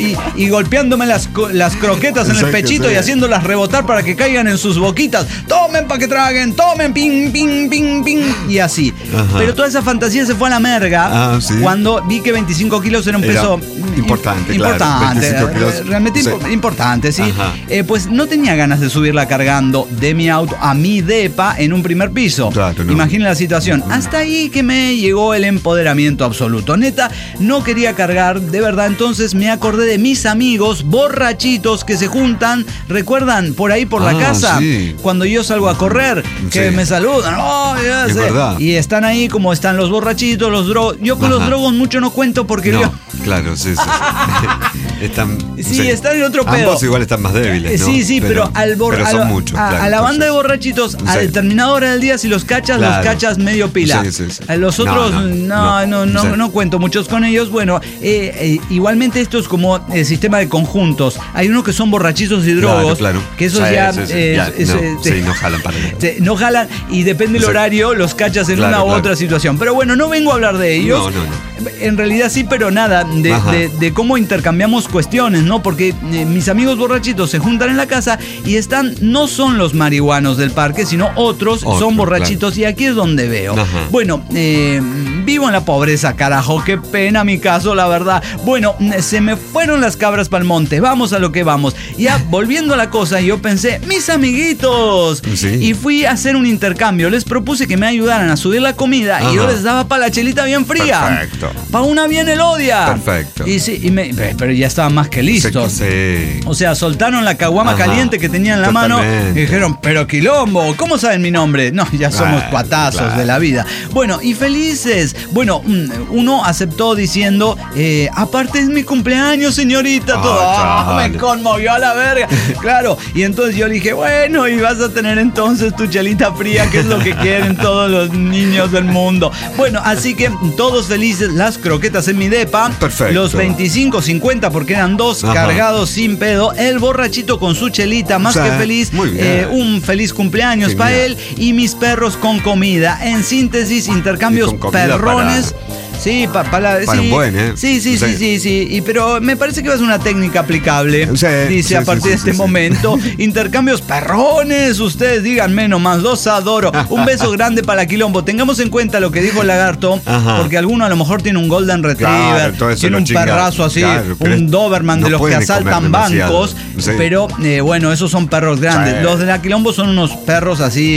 y golpeándome las croquetas en el pechito y haciéndolas rebotar para que caigan en sus boquitas. Tomen para que traguen, tomen, ping, ping, ping, ping. Y así. Pero toda esa fantasía se fue a la merga cuando vi que 25 kilos era un peso importante. Realmente importante, sí. Pues no tenía ganas de subirla cargando de mi auto a mi depa en un primer piso. Imaginen la situación. Hasta ahí que me llegó el empoderamiento absoluto. Neta, no quería cargar, de verdad. Entonces me acordé de mis amigos borrachitos que se juntan, ¿recuerdan? Por ahí por la casa, cuando yo salgo a correr, que me saludan, y están ahí como están los borrachitos, los drogos. Yo con los drogos mucho no cuento porque Claro, están en otro pedo. Ambos igual están más débiles, ¿no? Pero son muchos, a la banda de borrachitos, a determinada hora del día, si los cachas medio pila. A los otros no cuento muchos con ellos. Bueno, igualmente esto es como el sistema de conjuntos. Hay unos que son borrachitos y drogos, que esos no jalan para nada. No jalan y depende del horario, los cachas en una u otra situación. Pero bueno, no vengo a hablar de ellos. En realidad sí, pero nada, de cómo intercambiamos cuestiones, ¿no? Porque mis amigos borrachitos se juntan en la casa y no son los marihuanos del parque, sino otros, son borrachitos, y aquí es donde veo. Bueno, vivo en la pobreza, carajo, qué pena mi caso, la verdad. Bueno, se me fueron las cabras pa'l monte, vamos a lo que vamos. Ya, volviendo a la cosa, yo pensé, mis amiguitos. Sí. Y fui a hacer un intercambio, les propuse que me ayudaran a subir la comida. Ajá. Y yo les daba para la chelita bien fría. Perfecto. Para una bien elodia. Perfecto. Y sí, pero ya estaban más que listos. Sí. O sea, soltaron la caguama Ajá. caliente que tenían en la mano Totalmente. y dijeron, pero Quilombo, ¿cómo saben mi nombre? No, ya somos cuatazos claro. de la vida. Bueno, y felices. Bueno, uno aceptó diciendo, aparte es mi cumpleaños, señorita. Todo. Chaval. Me conmovió a la verga. Claro, y entonces yo le dije, bueno, y vas a tener entonces tu chelita fría, que es lo que quieren todos los niños del mundo. Bueno, así que todos felices, las croquetas en mi depa. Perfecto. Los 25, 50, porque eran dos, Ajá. cargados sin pedo. El borrachito con su chelita, más Sí, que feliz. muy bien. Un feliz cumpleaños para Genial. él. Y mis perros con comida. En síntesis, intercambios Y con comida perrones. Sí, para Para un buen, ¿eh? Sí. Pero me parece que va a ser una técnica aplicable. Sí, dice sí, a partir de este sí. momento. Intercambios perrones. Ustedes díganme nomás, los adoro. Un beso grande para Quilombo. Tengamos en cuenta lo que dijo el lagarto. Ajá. Porque alguno a lo mejor tiene un Golden Retriever. Claro, todo eso tiene lo un chinga. perrazo así. Claro, pero un Doberman no de los que pueden asaltan comer demasiado. bancos. Sí. Pero bueno, esos son perros grandes. Sí. Los de la Quilombo son unos perros así.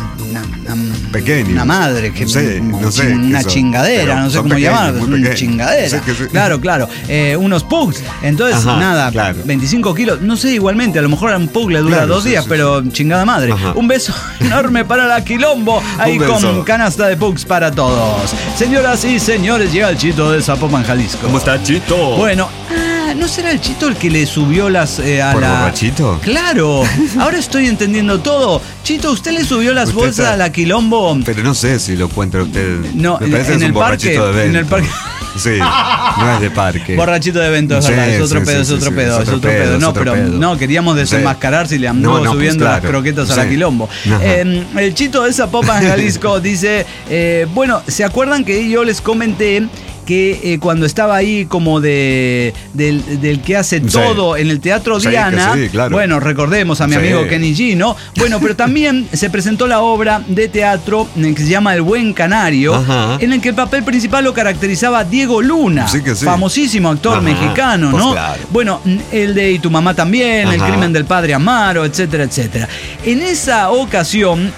Pequeños. Una madre, que No sé, una qué son. chingadera, Pero no sé son cómo pequeños, llamarlo, muy una pequeños. chingadera. Sí, que sí. Claro. Unos pugs. Entonces, Ajá, nada, claro. 25 kilos. No sé, igualmente, a lo mejor a un pug le dura Claro, 2 sí, días, sí, pero chingada madre. Ajá. Un beso enorme para la Quilombo. Ahí Un beso. con canasta de pugs para todos. Señoras y señores, llega el Chito de Zapopan, Jalisco. ¿Cómo está, Chito? Bueno, ¿no será el Chito el que le subió las a ¿Por la... borrachito? Claro, ahora estoy entendiendo todo. Chito, ¿usted le subió las Usted bolsas está- a la Quilombo? Pero no sé si lo encuentra usted. No, me parece en que es el un borrachito parque, de evento. en el parque. Sí, no es de parque. Borrachito de evento, es Sí, verdad, es otro sí, pedo, sí, es sí, otro sí, pedo, es es otro otro pedo, pedo. es No, otro pero pedo. no, queríamos desenmascarar si le andó No, subiendo pues, las claro. croquetas a Sí. la Quilombo. Ajá. El Chito de Zapopan, Jalisco, dice, bueno, ¿se acuerdan que yo les comenté que cuando estaba ahí como del que hace Sí. todo en el Teatro Sí, Diana, que sí, claro. bueno, recordemos a mi Sí. amigo Kenny G, ¿no? Bueno, pero también se presentó la obra de teatro que se llama El Buen Canario, Ajá. en el que el papel principal lo caracterizaba Diego Luna, Sí que sí. famosísimo actor Ajá, mexicano, pues ¿no? claro. Bueno, el de Y tu mamá también, El Ajá. crimen del padre Amaro, etcétera, etcétera. En esa ocasión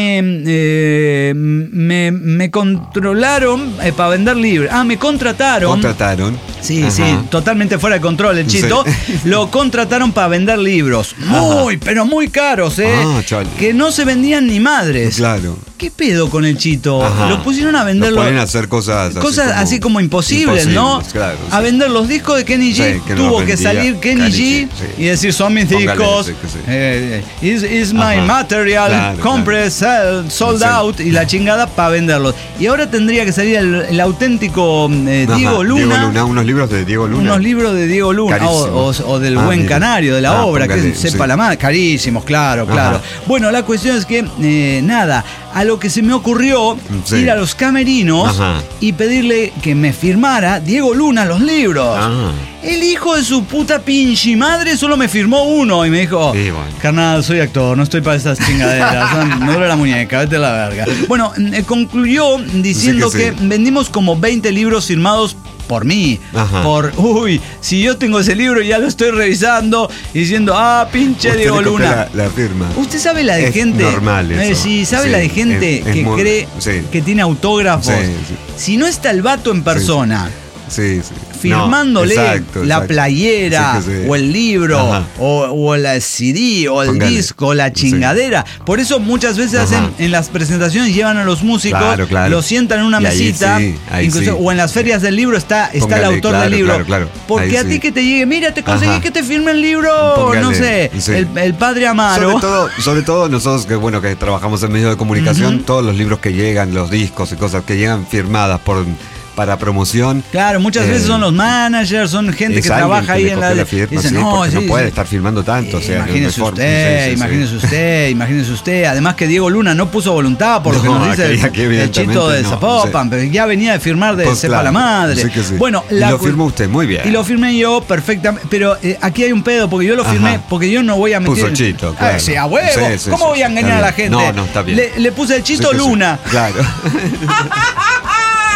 me controlaron para vender libros. Me contrataron. Contrataron. Sí, Ajá. sí, totalmente fuera de control el Chito. Sí. Lo contrataron para vender libros. Pero muy caros, ¿eh? Chale. Que no se vendían ni madres. Claro. ¿Qué pedo con el Chito? Ajá. Lo pusieron a venderlo. Lo ponen a hacer cosas Así como imposibles, ¿no? Claro, a sí. vender los discos de Kenny G. Sí, que no Tuvo los que vendía salir Kenny G sí. y decir, son mis Póngale, discos. sí, que sí. Is my Ajá. material, Claro, compre, sell, sold Sí. out y la chingada para venderlos. Y ahora tendría que salir el auténtico Ajá, Diego Luna. Unos libros de Diego Luna. Unos libros de Diego Luna Carísimos. o del Buen mire. Canario, de la obra, póngale, que sepa sí. la madre. Carísimos, claro. Ajá. Bueno, la cuestión es que, nada, a lo que se me ocurrió Sí. ir a los camerinos Ajá. y pedirle que me firmara Diego Luna los libros. Ah. El hijo de su puta pinche madre solo me firmó uno y me dijo, Sí, bueno. carnal, soy actor, no estoy para esas chingaderas, me duele la muñeca, vete a la verga. Bueno, concluyó diciendo Sí que sí. que vendimos como 20 libros firmados por mí. Ajá. Si yo tengo ese libro ya lo estoy revisando y diciendo, pinche Usted Diego le copió Luna. La firma. Usted sabe la de Es gente. normal eso. Sí, sabe Sí, la de gente es que muy- cree sí. que tiene autógrafos. Sí, sí. Si no está el vato en persona. Sí, sí. Firmándole No, exacto, la exacto. playera Sí que sí. o el libro Ajá. o la CD o el Póngale. disco, la chingadera. Por eso muchas veces Ajá. hacen en las presentaciones, llevan a los músicos, Claro, claro. los sientan en una Y ahí mesita, sí, ahí incluso, sí. o en las ferias del libro está el Póngale, autor claro, del libro. claro, claro. Porque Ahí a sí. ti que te llegue, mira, te conseguí Ajá. que te firme el libro, Póngale, no sé, sí. el padre Amaro. Sobre todo nosotros que bueno que trabajamos en medios de comunicación, todos los libros que llegan, los discos y cosas que llegan firmadas para promoción. Claro, muchas veces son los managers, son gente es que alguien trabaja que ahí le en copió la... firma, dicen, sí, no, porque sí, no puede sí. estar firmando tanto, o sea, Imagínese mejor, usted, sí, sí, imagínese usted. Además que Diego Luna no puso voluntad, por lo que No, nos dice aquí el Chito de evidentemente no, Zapopan, pero ya venía de firmar de Pues sepa claro, la madre. sí que sí. Bueno, Y lo firmó usted, muy bien. Y lo firmé yo perfectamente, pero aquí hay un pedo, porque yo lo firmé, Ajá. porque yo no voy a meter... Puso Chito, claro. Sí, a huevo. Sí, sí, ¿Cómo sí, voy a sí, engañar está a la bien. gente? No, está bien. Le puse el Chito Sí que sí. Luna. Claro.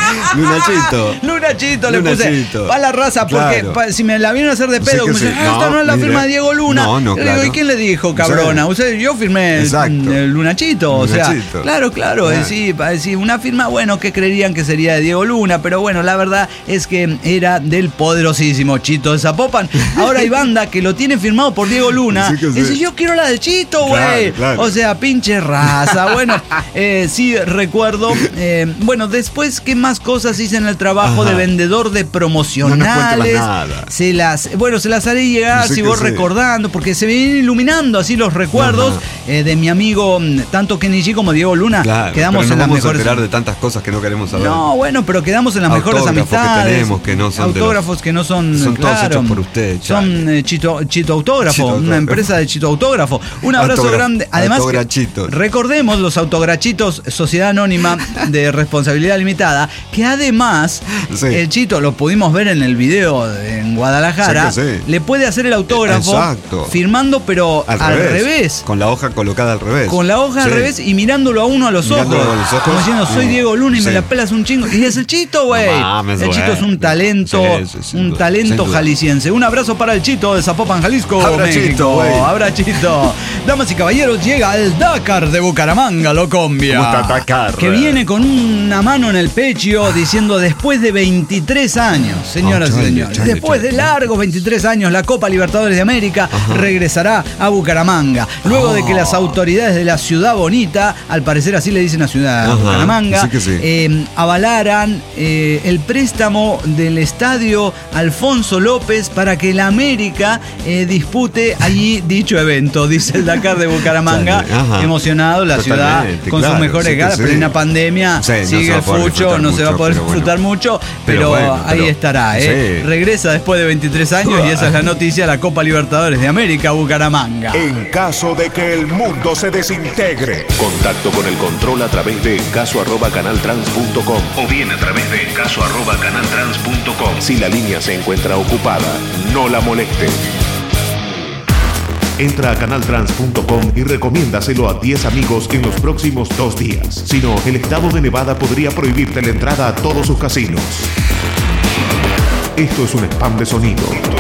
Lunachito. Le puse. Va la raza, porque si me la vienen a hacer de pedo, como dicen, esta no es la firma de Diego Luna. No, yo digo, ¿y quién le dijo, cabrona? Yo firmé el Lunachito. O sea, claro. Sí, una firma, bueno, que creerían que sería de Diego Luna, pero bueno, la verdad es que era del poderosísimo Chito de Zapopan. Ahora hay banda que lo tiene firmado por Diego Luna. Y dice, yo quiero la del Chito, güey. Claro. O sea, pinche raza. Bueno, sí, recuerdo. Bueno, después, ¿qué más cosas hice en el trabajo de vendedor de promocionales? No nada. Se las haré llegar, si vos recordando, porque se vienen iluminando así los recuerdos de mi amigo, tanto Kenny G como Diego Luna. Claro, quedamos en las mejores. Vamos a enterar de tantas cosas que no queremos saber. No, bueno, pero quedamos en las mejores amistades. Que tenemos, que no son autógrafos que no son. Son claro, todos hechos por usted. Son Chito Autógrafo, una empresa de Chito Autógrafo. Un abrazo grande. Además, recordemos los Autograchitos, Sociedad Anónima de Responsabilidad Limitada, que además el Chito, lo pudimos ver en el video en Guadalajara, le puede hacer el autógrafo firmando, pero al revés. Con la hoja colocada al revés. Con la hoja al revés y mirándolo a uno a los ojos. Como diciendo, soy Diego Luna y me la pelas un chingo. Y es el Chito, güey. El Chito es un talento, un talento jalisciense. Un abrazo para el Chito de Zapopan, Jalisco, México. Abra Chito. Damas y caballeros, llega el Dakar de Bucaramanga, Locombia. Que viene con una mano en el pecho diciendo, después de 23 años, señoras y señores, después de largos 23 años, la Copa Libertadores de América regresará a Bucaramanga. Luego de que las autoridades de la ciudad bonita, al parecer así le dicen a ciudad Bucaramanga, avalaran el préstamo del estadio Alfonso López para que la América dispute allí dicho evento, dice el Dakar de Bucaramanga. Emocionado, la ciudad con sus mejores ganas, plena pandemia, sigue el fucho, no se va a poder disfrutar mucho, pero ahí estará. Regresa después de 23 años y esa es la noticia, la Copa Libertadores de América, Bucaramanga. En caso de que el mundo se desintegre, contacto con el control a través de encaso@canaltrans.com o bien a través de encaso@canaltrans.com. Si la línea se encuentra ocupada, no la moleste. Entra a canaltrans.com y recomiéndaselo a 10 amigos en los próximos 2 días. Si no, el estado de Nevada podría prohibirte la entrada a todos sus casinos. Esto es un spam de sonido.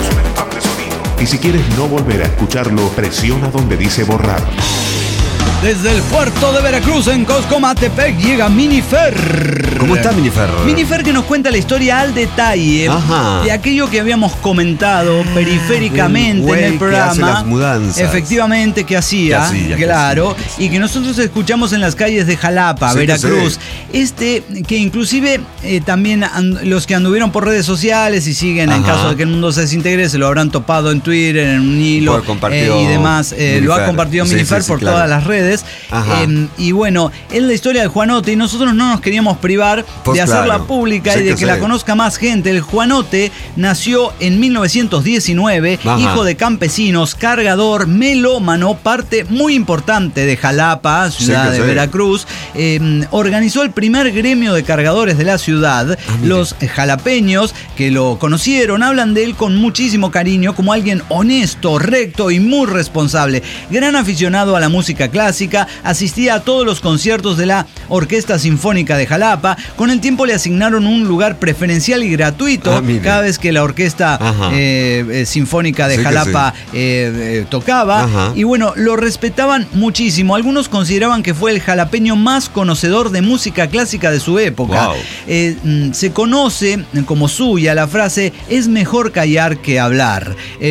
Y si quieres no volver a escucharlo, presiona donde dice borrar. Desde el puerto de Veracruz, en Coscomatepec, llega Minifer. ¿Cómo está Minifer? Minifer, que nos cuenta la historia al detalle de aquello que habíamos comentado periféricamente en el programa. Que hace las mudanzas. Efectivamente, que hacía, claro, y que nosotros escuchamos en las calles de Jalapa, Veracruz. Que inclusive también los que anduvieron por redes sociales y siguen, en caso de que el mundo se desintegre, se lo habrán topado en Twitter, en un hilo y demás. Lo ha compartido Minifer por todas las redes. Y bueno, es la historia del Juanote y nosotros no nos queríamos privar de hacerla pública y de que la conozca más gente. El Juanote nació en 1919, hijo de campesinos, cargador, melómano, parte muy importante de Jalapa, ciudad de Veracruz. Organizó el primer gremio de cargadores de la ciudad. Los jalapeños que lo conocieron hablan de él con muchísimo cariño como alguien honesto, recto y muy responsable. Gran aficionado a la música clásica, asistía a todos los conciertos de la Orquesta Sinfónica de Jalapa. Con el tiempo le asignaron un lugar preferencial y gratuito cada vez que la Orquesta Sinfónica de Jalapa tocaba. Y bueno, lo respetaban muchísimo. Algunos consideraban que fue el jalapeño más conocedor de música clásica de su época. Se conoce como suya la frase, es mejor callar que hablar.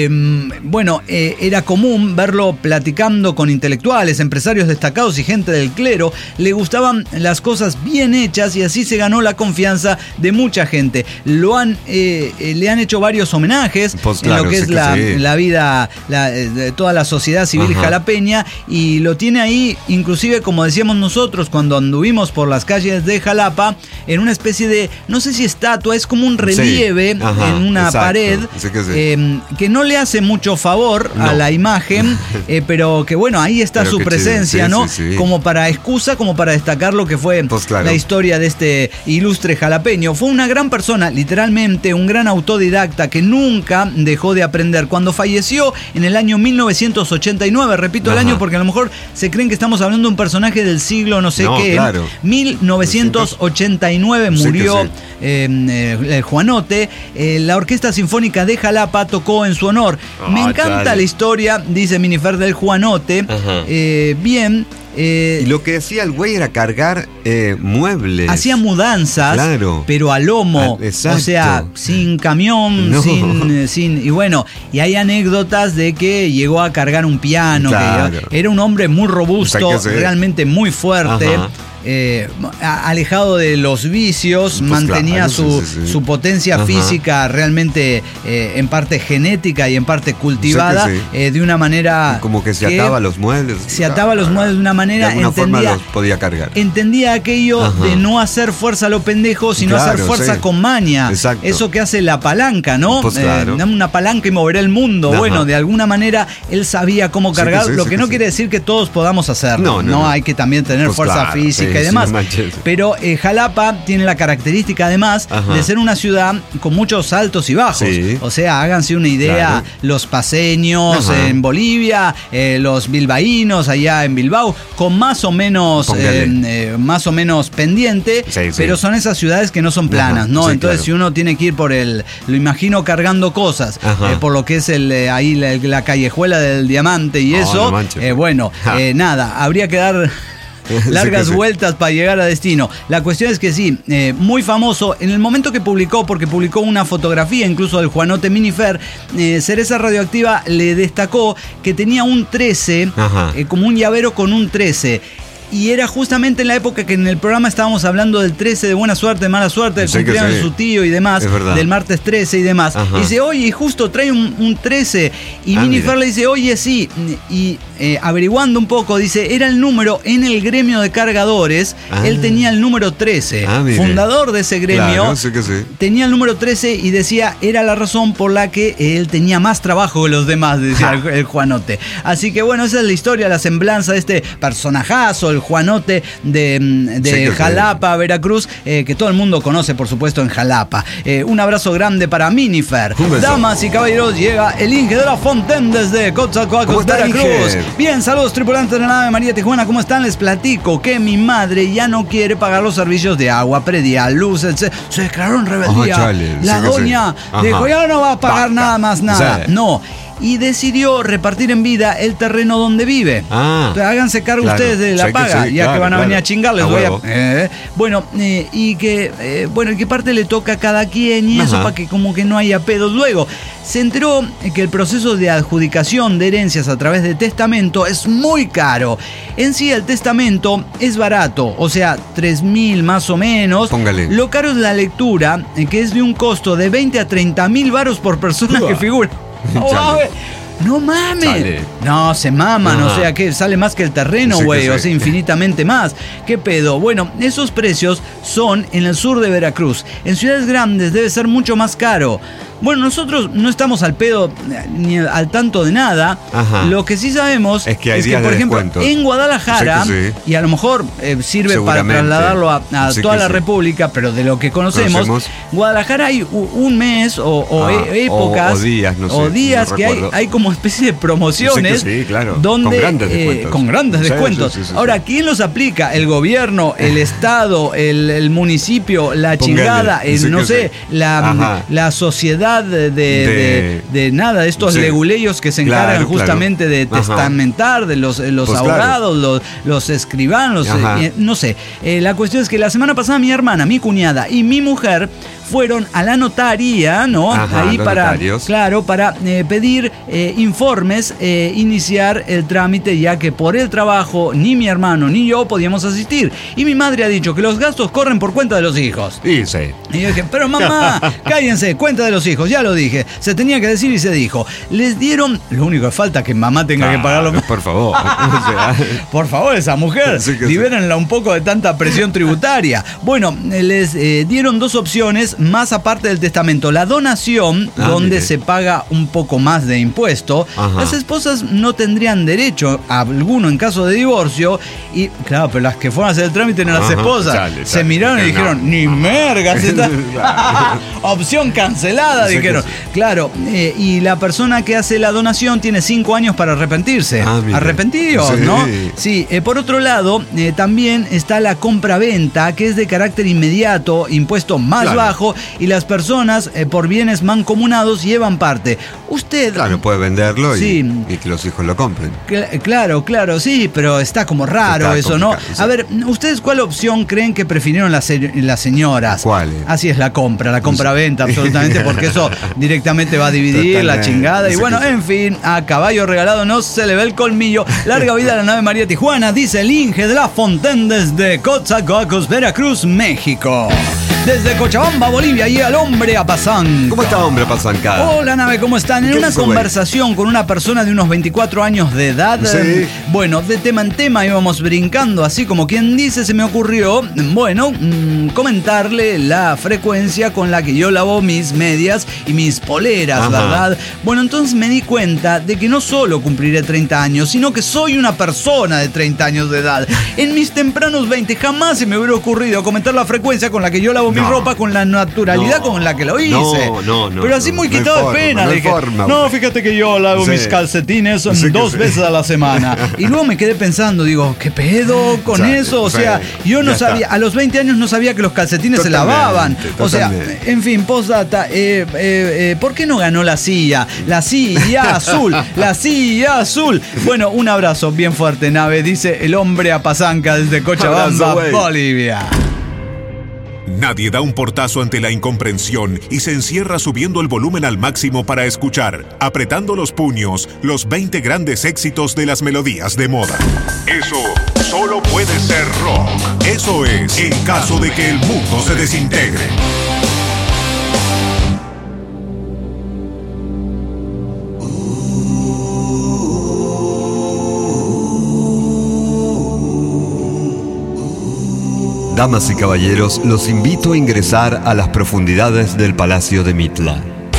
Era común verlo platicando con intelectuales, empresarios destacados y gente del clero. Le gustaban las cosas bien hechas y así se ganó la confianza de mucha gente. Le han hecho varios homenajes en lo que es la vida de toda la sociedad civil jalapeña, y lo tiene ahí, inclusive como decíamos nosotros cuando anduvimos por las calles de Jalapa, en una especie de, no sé si estatua, es como un relieve en una pared que no le hace mucho favor a la imagen, pero que bueno, ahí está su presencia. potencia, sí, ¿no? sí, sí. Como para excusa, como para destacar lo que fue Pues claro. la historia de este ilustre jalapeño. Fue una gran persona, literalmente un gran autodidacta que nunca dejó de aprender. Cuando falleció en el año 1989, repito el Ajá. año porque a lo mejor se creen que estamos hablando de un personaje del siglo no sé No, qué. claro. 1989 Sí que murió sí. el Juanote. La Orquesta Sinfónica de Jalapa tocó en su honor. Me encanta chale. la historia, dice Minifer, del Juanote. Ajá. Bien. Y lo que hacía el güey era cargar muebles. Hacía mudanzas, Claro. pero a lomo, Exacto. o sea, sin camión, No. sin y bueno, y hay anécdotas de que llegó a cargar un piano, Claro. que era un hombre muy robusto, O sea, que se- realmente muy fuerte. Ajá. Alejado de los vicios, Pues mantenía claro, su, sí, sí, sí. su potencia Ajá. física realmente en parte genética y en parte cultivada, Sí de una manera Como que se ataba los muebles. se ataba los muebles de una manera, De alguna forma entendía, los podía cargar. entendía aquello Ajá. de no hacer fuerza a lo pendejo, sino Claro, hacer fuerza sí. con maña. Exacto. Eso que hace la palanca, ¿no? Pues claro. Dame una palanca y moveré el mundo. Ajá. Bueno, de alguna manera él sabía cómo Sí que cargar, sí, lo sí que que no sí. quiere decir que todos podamos hacerlo. No. Hay que también tener Pues fuerza claro, física sí, y sí, demás. no manches. Pero Jalapa tiene la característica además Ajá. de ser una ciudad con muchos altos y bajos. Sí. O sea, háganse una idea, Claro. los paceños Ajá. en Bolivia, los bilbaínos allá en Bilbao, con más o menos pendiente, Sí, sí. pero son esas ciudades que no son planas, Ajá, ¿no? sí, Entonces, claro. si uno tiene que ir por lo imagino cargando cosas, Ajá. por lo que es ahí la callejuela del diamante y No, eso, no manches. bueno, Ja. nada, habría que dar largas Sí que sí. vueltas para llegar a destino. La cuestión es que sí, muy famoso. En el momento que publicó, porque publicó una fotografía incluso del Juanote Minifer, Cereza Radioactiva le destacó que tenía un 13, Ajá. como un llavero con un 13. Y era justamente en la época que en el programa estábamos hablando del 13, de buena suerte, de mala suerte, del Sí que cumpleaños de sí. su tío y demás, Es verdad. del martes 13 y demás. Ajá. Y dice, oye, justo trae un 13. Y Ah, Minifer mira. le dice, oye, sí. Y averiguando un poco, dice, era el número en el gremio de cargadores. Ah. Él tenía el número 13. Ah, mire. Fundador de ese gremio. Claro, sí que sí. Tenía el número 13 y decía, era la razón por la que él tenía más trabajo que los demás, decía el Juanote. Así que bueno, esa es la historia, la semblanza de este personajazo, el Juanote de Sí que sí. Jalapa, Veracruz, que todo el mundo conoce, por supuesto, en Jalapa. Un abrazo grande para Minifer. Un beso. Damas y caballeros, llega el Inge de la Fontaine desde ¿Cómo Coatzacoalcos, está, Veracruz. Inge? Bien, saludos tripulantes de la nave María Tijuana, ¿cómo están? Les platico que mi madre ya no quiere pagar los servicios de agua, predial, luz, etc. Se declaró en rebeldía. Ah, chale, La sí que sí. doña Ajá. dijo, ya no va a pagar Vaca. nada más nada. Sí. No. Y decidió repartir en vida el terreno donde vive. Ah. Entonces, háganse cargo Claro. ustedes de la Sí que paga, sí, ya que claro, van a venir claro. a chingarles. A Voy huevo. bueno, y qué parte le toca a cada quien y eso Ajá. para que como que no haya pedos. Luego, se enteró que el proceso de adjudicación de herencias a través de testamento es muy caro. En sí, el testamento es barato, o sea, 3.000 más o menos. Póngale. Lo caro es la lectura, que es de un costo de 20 a 30.000 varos por persona que figura. Chale. No mames. Chale. No, se maman, Ajá. o sea que sale más que el terreno, Sí que güey, sí. o sea, infinitamente más. ¿Qué pedo? Bueno, esos precios son en el sur de Veracruz. En ciudades grandes debe ser mucho más caro. Bueno, nosotros no estamos al pedo ni al tanto de nada. Ajá. Lo que sí sabemos Es que hay días por de ejemplo, descuentos. en Guadalajara, Sí que sí. y a lo mejor sirve para Seguramente. trasladarlo a Sí toda que la sí. República, pero de lo que conocemos, Guadalajara hay un mes o épocas o días, no sé, o días no que recuerdo. hay como especie de promociones Sí que sí, claro. donde Con grandes descuentos. con grandes Sí, descuentos. sí, sí, sí, Ahora, sí. ¿quién los aplica? El gobierno, el estado, el municipio, la Póngale. chingada, Sí no que sé, sí. la Ajá. sociedad de nada, estos Sí. leguleyos que se encargan Claro, justamente de claro. Ajá. testamentar, de los Pues abogados, los escribanos, Ajá. no sé. La cuestión es que la semana pasada mi hermana, mi cuñada y mi mujer fueron a la notaría, ¿no? Ajá, Ahí los para, notarios. claro, para pedir informes, iniciar el trámite, ya que por el trabajo ni mi hermano ni yo podíamos asistir. Y mi madre ha dicho que los gastos corren por cuenta de los hijos. Y sí. Y yo dije, pero mamá, cállense, cuenta de los hijos, ya lo dije. Se tenía que decir y se dijo. Les dieron, lo único que falta es que mamá tenga que pagarlo. Por favor. O sea, Por favor, esa mujer, Sí que sí. libérenla un poco de tanta presión tributaria. Bueno, les dieron dos opciones más aparte del testamento. La donación, donde se paga un poco más de impuesto, las esposas no tendrían derecho a alguno en caso de divorcio. Y claro, pero las que fueron a hacer el trámite eran las esposas. Se miraron y dijeron, ni mergas. Opción cancelada, dijeron. Claro, y la persona que hace la donación tiene 5 años para arrepentirse. Arrepentidos, ¿no? Sí, por otro lado, también está la compra-venta, que es de carácter inmediato, impuesto más bajo, y las personas por bienes mancomunados llevan parte. Usted... Claro, puede venderlo y que los hijos lo compren. Claro, sí, pero está como raro eso, ¿no? Sí. A ver, ¿ustedes cuál opción creen que prefirieron las señoras? ¿Cuál? Así es la compra-venta, absolutamente, porque eso directamente va a dividir la chingada. Y bueno, en fin, a caballo regalado no se le ve el colmillo. Larga vida a la nave María Tijuana, dice el Inge de la Fontaine desde Coatzacoalcos, Veracruz, México. Desde Cochabamba, Bolivia, y al hombre Apasanca. ¿Cómo está, hombre Apasanca? Hola, nave, ¿cómo están? En una conversación con una persona de unos 24 años de edad, bueno, de tema en tema íbamos brincando, así como quien dice, se me ocurrió, bueno, comentarle la frecuencia con la que yo lavo mis medias y mis poleras, ¿verdad? Bueno, entonces me di cuenta de que no solo cumpliré 30 años, sino que soy una persona de 30 años de edad. En mis tempranos 20 jamás se me hubiera ocurrido comentar la frecuencia con la que yo lavo mi ropa con la naturalidad con la que lo hice. Pero así muy quitado de pena. Dije, fíjate que yo lavo mis calcetines 2 veces a la semana. Y luego me quedé pensando, digo, ¿qué pedo con eso? O sea, yo no sabía, a los 20 años no sabía que los calcetines se lavaban. O sea, en fin, postdata, ¿por qué no ganó la silla? La silla azul, la silla azul. Bueno, un abrazo bien fuerte, nave, dice el hombre Apasanca desde Cochabamba, Bolivia. Nadie da un portazo ante la incomprensión y se encierra subiendo el volumen al máximo para escuchar, apretando los puños, los 20 grandes éxitos de las melodías de moda. Eso solo puede ser rock. Eso es en caso de que el mundo se desintegre. Damas y caballeros, los invito a ingresar a las profundidades del Palacio de Mitla.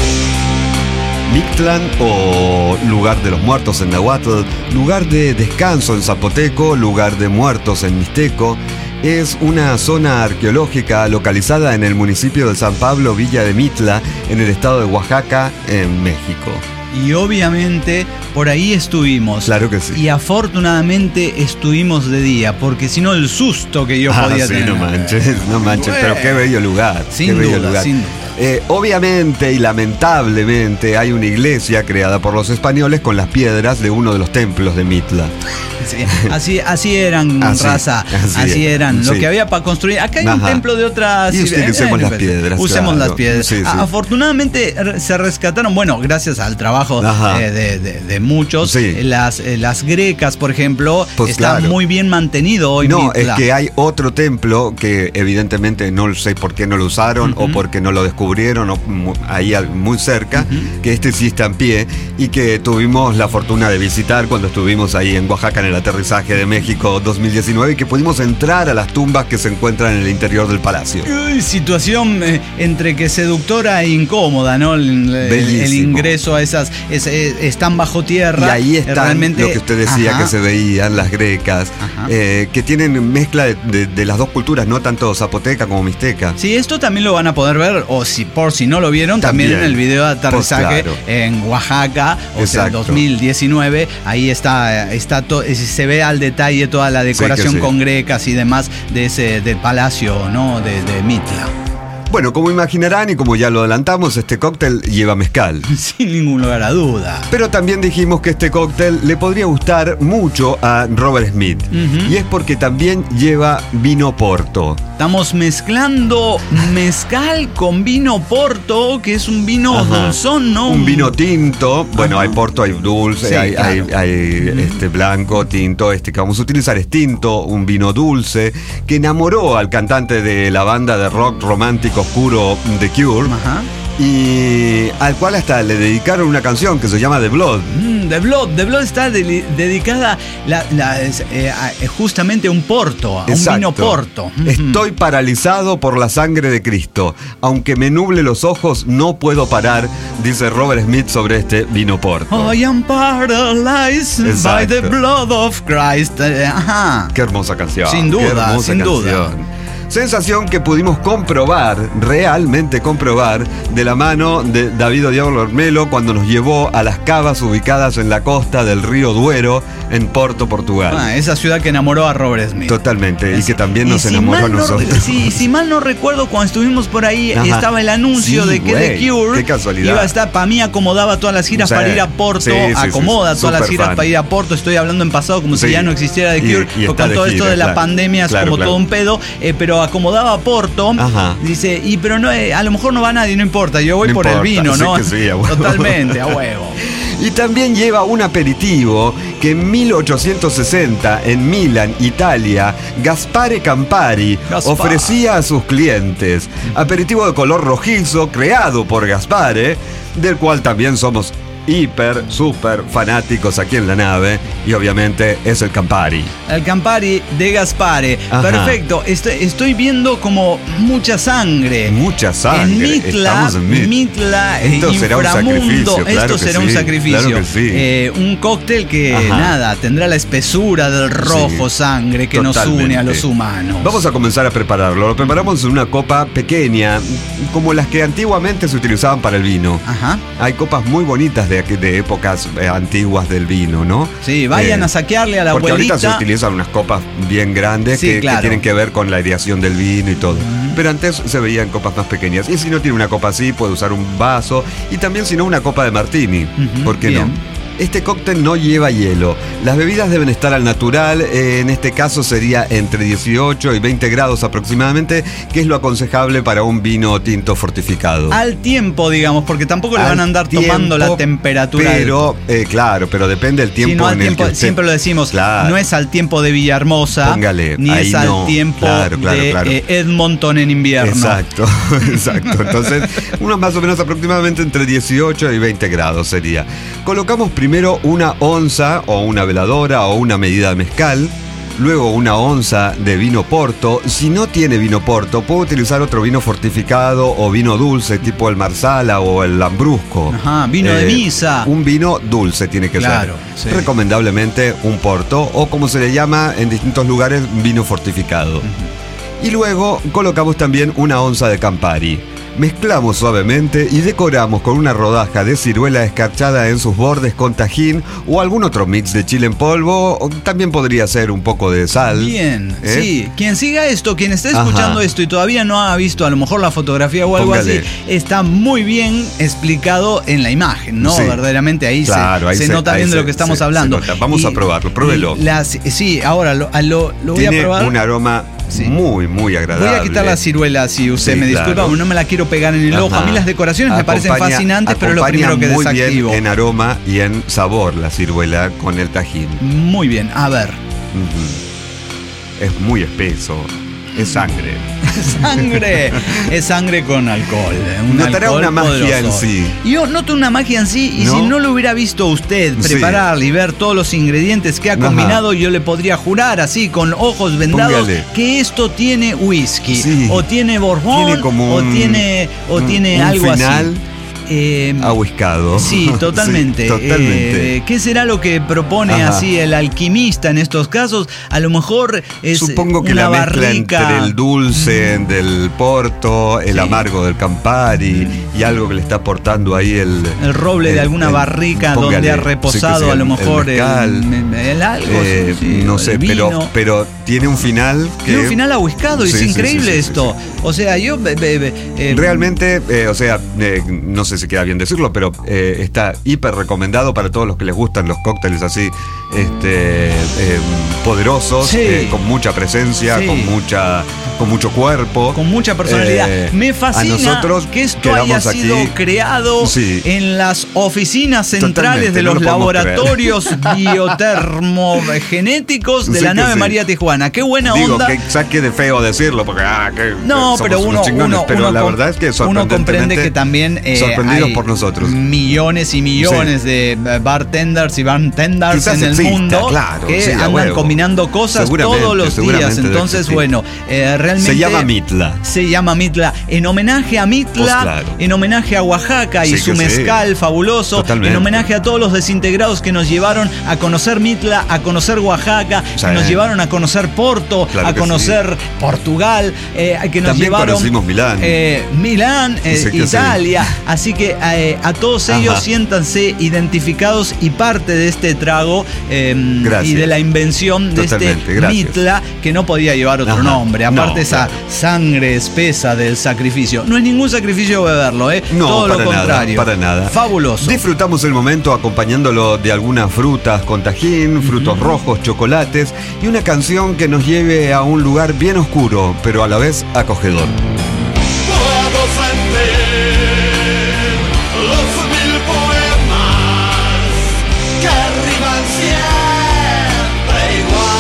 Mictlán, o lugar de los muertos en náhuatl, lugar de descanso en zapoteco, lugar de muertos en mixteco, es una zona arqueológica localizada en el municipio de San Pablo, Villa de Mitla, en el estado de Oaxaca, en México. Y obviamente por ahí estuvimos. Claro que sí. Y afortunadamente estuvimos de día, porque si no el susto que yo podía tener. No manches, bueno, pero qué bello lugar. Sin duda. Obviamente y lamentablemente hay una iglesia creada por los españoles con las piedras de uno de los templos de Mitla. Sí, así eran, raza. Así eran. Lo que había para construir. Acá hay un templo de otras. Y usemos las piedras. Usemos las piedras. Afortunadamente se rescataron, bueno, gracias al trabajo de muchos. Las grecas, por ejemplo, pues está muy bien mantenido hoy. No, es que hay otro templo que evidentemente no sé por qué no lo usaron o porque no lo descubrieron ahí muy cerca, que sí está en pie y que tuvimos la fortuna de visitar cuando estuvimos ahí en Oaxaca en el aterrizaje de México 2019 y que pudimos entrar a las tumbas que se encuentran en el interior del palacio. Situación entre que seductora e incómoda, ¿no? El ingreso a esas están bajo tierra. Y ahí están realmente, lo que usted decía que se veían las grecas, que tienen mezcla de las dos culturas, no tanto zapoteca como mixteca. Sí, esto también lo van a poder ver, o por si no lo vieron, también en el video de aterrizaje en Oaxaca, o sea, 2019, ahí se ve al detalle toda la decoración con grecas y demás del palacio, ¿no? de Mitla. Bueno, como imaginarán y como ya lo adelantamos, este cóctel lleva mezcal. Sin ningún lugar a duda. Pero también dijimos que este cóctel le podría gustar mucho a Robert Smith. Y es porque también lleva vino porto. Estamos mezclando mezcal con vino porto, que es un vino dulzón, ¿no? Un vino tinto. Bueno, hay porto, hay dulce, hay blanco, tinto. Que vamos a utilizar es tinto, un vino dulce, que enamoró al cantante de la banda de rock romántico oscuro The Cure, y al cual hasta le dedicaron una canción que se llama The Blood. The Blood está dedicada justamente a un porto, a Exacto. un vino porto. Estoy paralizado por la sangre de Cristo. Aunque me nuble los ojos, no puedo parar, dice Robert Smith sobre este vino porto. I am paralyzed by the blood of Christ. Ajá. Qué hermosa canción. Sin duda, qué hermosa sin canción. duda. Sensación que pudimos comprobar, realmente comprobar, de la mano de David Diablo Ormelo cuando nos llevó a las cavas ubicadas en la costa del río Duero, en Porto, Portugal. Esa ciudad que enamoró a Robert Smith. Totalmente, y que también nos enamoró a nosotros. Si mal no recuerdo, cuando estuvimos por ahí, Ajá. estaba el anuncio de que The Cure qué casualidad. iba a estar, para mí acomodaba todas las giras Sí, para ir a Porto, sí, acomoda todas las súper giras fan. para ir a Porto, estoy hablando en pasado como si Sí. ya no existiera The Cure, Y porque está con de todo gira, esto de la claro. pandemia es Claro, como claro. todo un pedo, pero acomodaba a Porto, Ajá. dice, pero no, a lo mejor no va nadie, no importa, yo voy No por importa, el vino, sí ¿no? que sí, a huevo. Totalmente, a huevo. Y también lleva un aperitivo que en 1860 en Milán, Italia, Gaspare Campari Gaspar. ofrecía a sus clientes. Aperitivo de color rojizo creado por Gaspare, del cual también somos súper fanáticos aquí en la nave, y obviamente es el Campari. El Campari de Gaspare. Ajá. Perfecto. Estoy viendo como mucha sangre. Mucha sangre. En Estamos en Mitla, Esto será un inframundo. sacrificio, claro Esto que será un sí, sacrificio. claro que sí. Un cóctel que, Ajá. nada, tendrá la espesura del rojo Sí, sangre que nos totalmente. une a los humanos. Vamos a comenzar a prepararlo. Lo preparamos en una copa pequeña, como las que antiguamente se utilizaban para el vino. Ajá. Hay copas muy bonitas de épocas antiguas del vino, ¿no? Sí, vayan a saquearle a la porque abuelita. ahorita se utilizan unas copas bien grandes Sí, que claro. tienen que ver con la aireación del vino y todo. Pero antes se veían copas más pequeñas. Y si no tiene una copa así, puede usar un vaso. Y también si no, una copa de martini. Ujú, ¿Por qué bien. no? Este cóctel no lleva hielo. Las bebidas deben estar al natural. En este caso sería entre 18 y 20 grados aproximadamente, que es lo aconsejable para un vino tinto fortificado. Al tiempo, digamos, porque tampoco le van a andar Al tomando la tiempo, temperatura. Pero, claro, pero depende del tiempo Sí, no al en el tiempo, que usted- siempre lo decimos, Claro. no es al tiempo de Villahermosa, Póngale, ni ahí es al no. tiempo Claro, claro. de Edmonton en invierno. Exacto, exacto. Entonces, unos más o menos aproximadamente entre 18 y 20 grados sería. Colocamos primero una onza o una veladora o una medida de mezcal. Luego una onza de vino porto. Si no tiene vino porto, puede utilizar otro vino fortificado o vino dulce, tipo el Marsala o el Lambrusco. Ajá, vino de misa. Un vino dulce tiene que Claro, ser. sí. Recomendablemente un porto, o como se le llama en distintos lugares, vino fortificado. Y luego colocamos también una onza de Campari. Mezclamos suavemente y decoramos con una rodaja de ciruela escarchada en sus bordes con tajín o algún otro mix de chile en polvo, o también podría ser un poco de sal. Bien, ¿Eh? sí. Quien siga esto, quien esté Ajá. escuchando esto y todavía no ha visto a lo mejor la fotografía o algo Póngale. así, está muy bien explicado en la imagen, ¿no? Sí. Verdaderamente ahí Claro, ahí se nota ahí bien de lo que estamos hablando. se nota. Vamos a probarlo, pruébelo. Sí, ahora lo voy a Tiene probar. un aroma Sí. muy agradable. Voy a quitar la ciruela si usted Sí, me disculpa, claro. porque no me la quiero pegar en el ojo. A mí las decoraciones me parecen fascinantes, pero es lo acompaña primero que muy desactivo. bien en aroma y en sabor la ciruela con el tajín. Muy bien, a ver. Ujú. Es muy espeso. Es sangre. Sangre. Es sangre con alcohol. Un Notará alcohol una magia poderoso. en sí. Yo noto una magia en sí, y ¿No? si no lo hubiera visto usted Sí. preparar y ver todos los ingredientes que ha Ajá. combinado, yo le podría jurar así, con ojos vendados, Póngale. que esto tiene whisky. Sí. O tiene bourbon, Tiene como o un- tiene un algo final así. Ahuiscado. Sí, totalmente. Sí, totalmente. ¿Qué será lo que propone Ajá. así el alquimista en estos casos? A lo mejor es Supongo que una la mezcla barrica. entre el dulce del porto, el Sí. amargo del Campari y algo que le está aportando ahí el roble de alguna barrica póngale, donde ha reposado sí, que sí, a lo mejor el mezcal, el algo, sí, no el sé, vino. pero tiene un final que Tiene un final ahuiscado, Sí, es sí, increíble sí, sí, esto. sí. O sea, yo Realmente, no sé si queda bien decirlo, pero está hiper recomendado para todos los que les gustan los cócteles así, poderosos, Sí. con mucha presencia, Sí. con mucho cuerpo. Con mucha personalidad. Me fascina a nosotros que esto haya quedamos sido aquí. creado Sí. en las oficinas centrales Totalmente, de no los lo podemos laboratorios biotermogenéticos de Sí la que nave sí. María Tijuana. Qué buena Digo, onda. que saque de feo decirlo, porque No, somos pero unos chingones, pero la verdad es que uno comprende que también sorprendidos hay por nosotros. millones y millones de bartenders y bartenders Quizás en el exista, mundo claro, que sí, a andan huevo. combinando cosas Seguramente, todos los días. seguramente debe Entonces, existir. bueno, realmente Se llama Mitla. Se llama Mitla. En homenaje a Mitla, Pues claro. en homenaje a Oaxaca y Sí su que sí. mezcal fabuloso, Totalmente. en homenaje a todos los desintegrados que nos llevaron a conocer Mitla, a conocer Oaxaca, Sí. que nos llevaron a conocer Porto, Claro a que conocer Portugal, que nos También llevaron conocimos Milán. Milán, Sí que Italia. Así que a todos ellos Ajá. siéntanse identificados y parte de este trago Gracias. y de la invención de Totalmente, este gracias. Mitla, que no podía llevar otro Ajá. nombre. Aparte No, esa claro. sangre espesa del sacrificio. No es ningún sacrificio beberlo, No, todo lo para nada, contrario. para nada. Fabuloso. Disfrutamos el momento acompañándolo de algunas frutas con tajín, frutos rojos, chocolates y una canción que nos lleve a un lugar bien oscuro, pero a la vez acogedor. Puedo sentir los 1000 poemas que riman siempre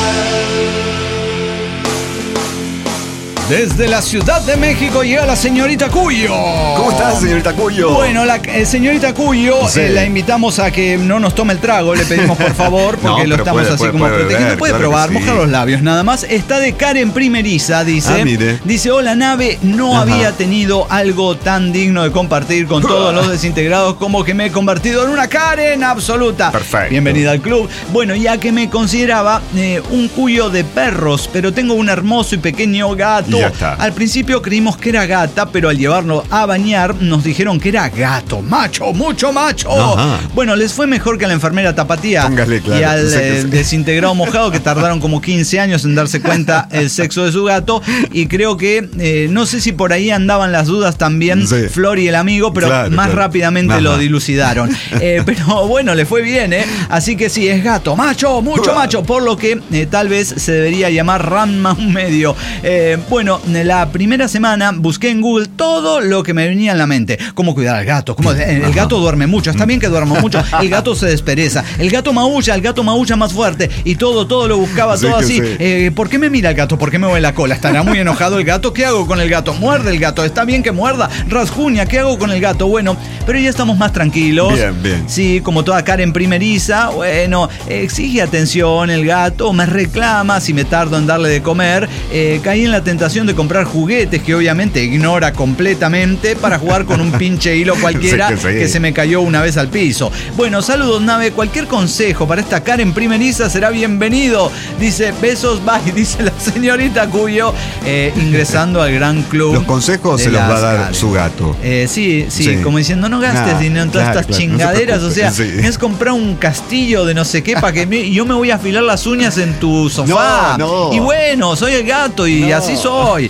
igual. Desde la Ciudad de México llega la señorita Cuyo. ¿Cómo estás, señorita Cuyo? Bueno, la señorita Cuyo, Sí. la invitamos a que no nos tome el trago, le pedimos por favor, porque No, lo pero estamos puede- así puede- como puede protegiendo. beber, Puede claro que probar, sí. mojar los labios nada más. Está de Karen Primeriza, dice. Ah, mire. Dice, hola nave, no Ajá. había tenido algo tan digno de compartir con todos los desintegrados como que me he convertido en una Karen absoluta. Perfecto. Bienvenida al club. Bueno, ya que me consideraba un cuyo de perros, pero tengo un hermoso y pequeño gato. Y ya está. Al principio creímos que era gata, pero al llevarlo a bañar nos dijeron que era gato. Macho, mucho macho. Ajá. Bueno, les fue mejor que a la enfermera Tapatía Póngale, claro, y al sé que sí. desintegrado mojado, que tardaron como 15 años en darse cuenta el sexo de su gato. Y creo que, no sé si por ahí andaban las dudas también Sí. Flor y el amigo, pero Claro, más claro. rápidamente Ajá. lo dilucidaron. Pero bueno, le fue bien, ¿eh? Así que sí, es gato, macho, mucho macho, por lo que tal vez se debería llamar Ranma un medio. Bueno, la primera semana busqué en Google todo lo que me venía en la mente. Cómo cuidar al gato, el gato duerme mucho, está bien que duerma mucho, el gato se despereza, el gato maulla más fuerte y todo lo buscaba, Sí todo que así. sí. ¿Por qué me mira el gato? ¿Por qué me mueve la cola? ¿Estará muy enojado el gato? ¿Qué hago con el gato? ¿Muerde el gato? ¿Está bien que muerda? Rasguña, ¿qué hago con el gato? Bueno, pero ya estamos más tranquilos. Bien, bien. Sí, como toda Karen primeriza, bueno, exige atención el gato, me reclama si me tardo en darle de comer. Caí en la tentación de comprar juguetes que obviamente ignora completamente para jugar con un pinche hilo cualquiera Sí que sí. que se me cayó una vez al piso. Bueno, saludos nave, cualquier consejo para esta Karen primeriza será bienvenido. Dice, besos, bye, dice la señorita Cuyo, ingresando al gran club. Los consejos de se los va a las dar Karen. su gato. Sí, Sí. como diciendo, no gastes Nah, dinero en todas claro, estas claro, no se chingaderas. O sea, preocupe, sí. me has comprado un castillo de no sé qué para que yo me voy a afilar las uñas en tu sofá. No, no. Y bueno, soy el gato y No. así soy.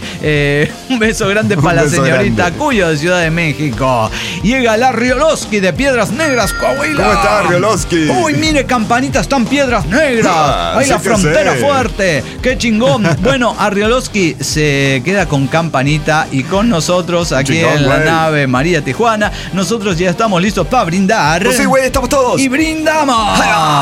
Un beso grande Un para la beso señorita grande. Cuyo de Ciudad de México. Llega la Rioloski de Piedras Negras, Coahuila. ¿Cómo está, Rioloski? Uy, mire, campanita, están Piedras Negras. Ah, Ahí sí la que frontera sé. fuerte. Qué chingón. Bueno, Arrioloski se queda con campanita y con nosotros aquí Chingón, en la güey. nave María Tijuana. Nosotros ya estamos listos para brindar. Pues sí, güey, estamos todos. Y brindamos.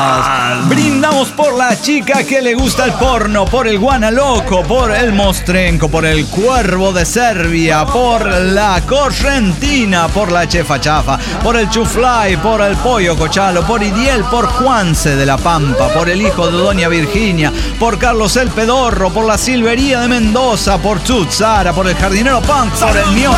Brindamos por la chica que le gusta el porno, por el guana loco, por el mostrenco, por el cuervo de Serbia, por la correntina, por la chefa chafa, por el chuflay, por el pollo cochalo, por Idiel, por Juanse de la Pampa, por el hijo de Doña Virginia, por Carlos el Pedorro, por la Silvería de Mendoza, por Chutzara, por el jardinero Punk, por el miotro.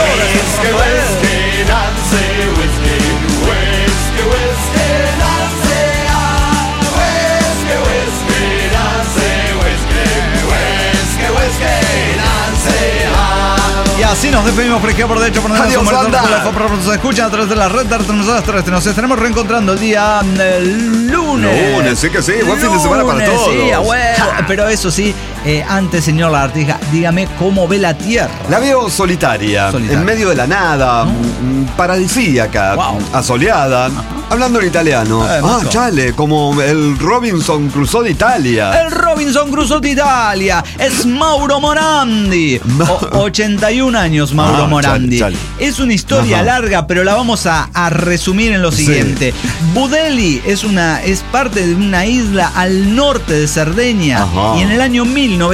Y así nos despedimos por aquí por derecho, por Adiós, banda. se escuchan a través de la red de transmisoras terrestres. Nos estaremos reencontrando el día lunes. Lunes, sí que sí, buen fin de semana para Lunes, todos. Sí, a huevo. Pero eso sí, antes, señor Lagartija, dígame cómo ve la Tierra. La veo solitaria, Solitaria. en medio de la nada, paradisíaca, Wow. asoleada. Hablando en italiano. Marco. Chale, como el Robinson Crusoe de Italia. El Robinson Crusoe de Italia es Mauro Morandi. 81 años Mauro Morandi. Chale. Es una historia larga, pero la vamos a resumir en lo siguiente. Budeli es parte de una isla al norte de Cerdeña. Ajá. Y en el año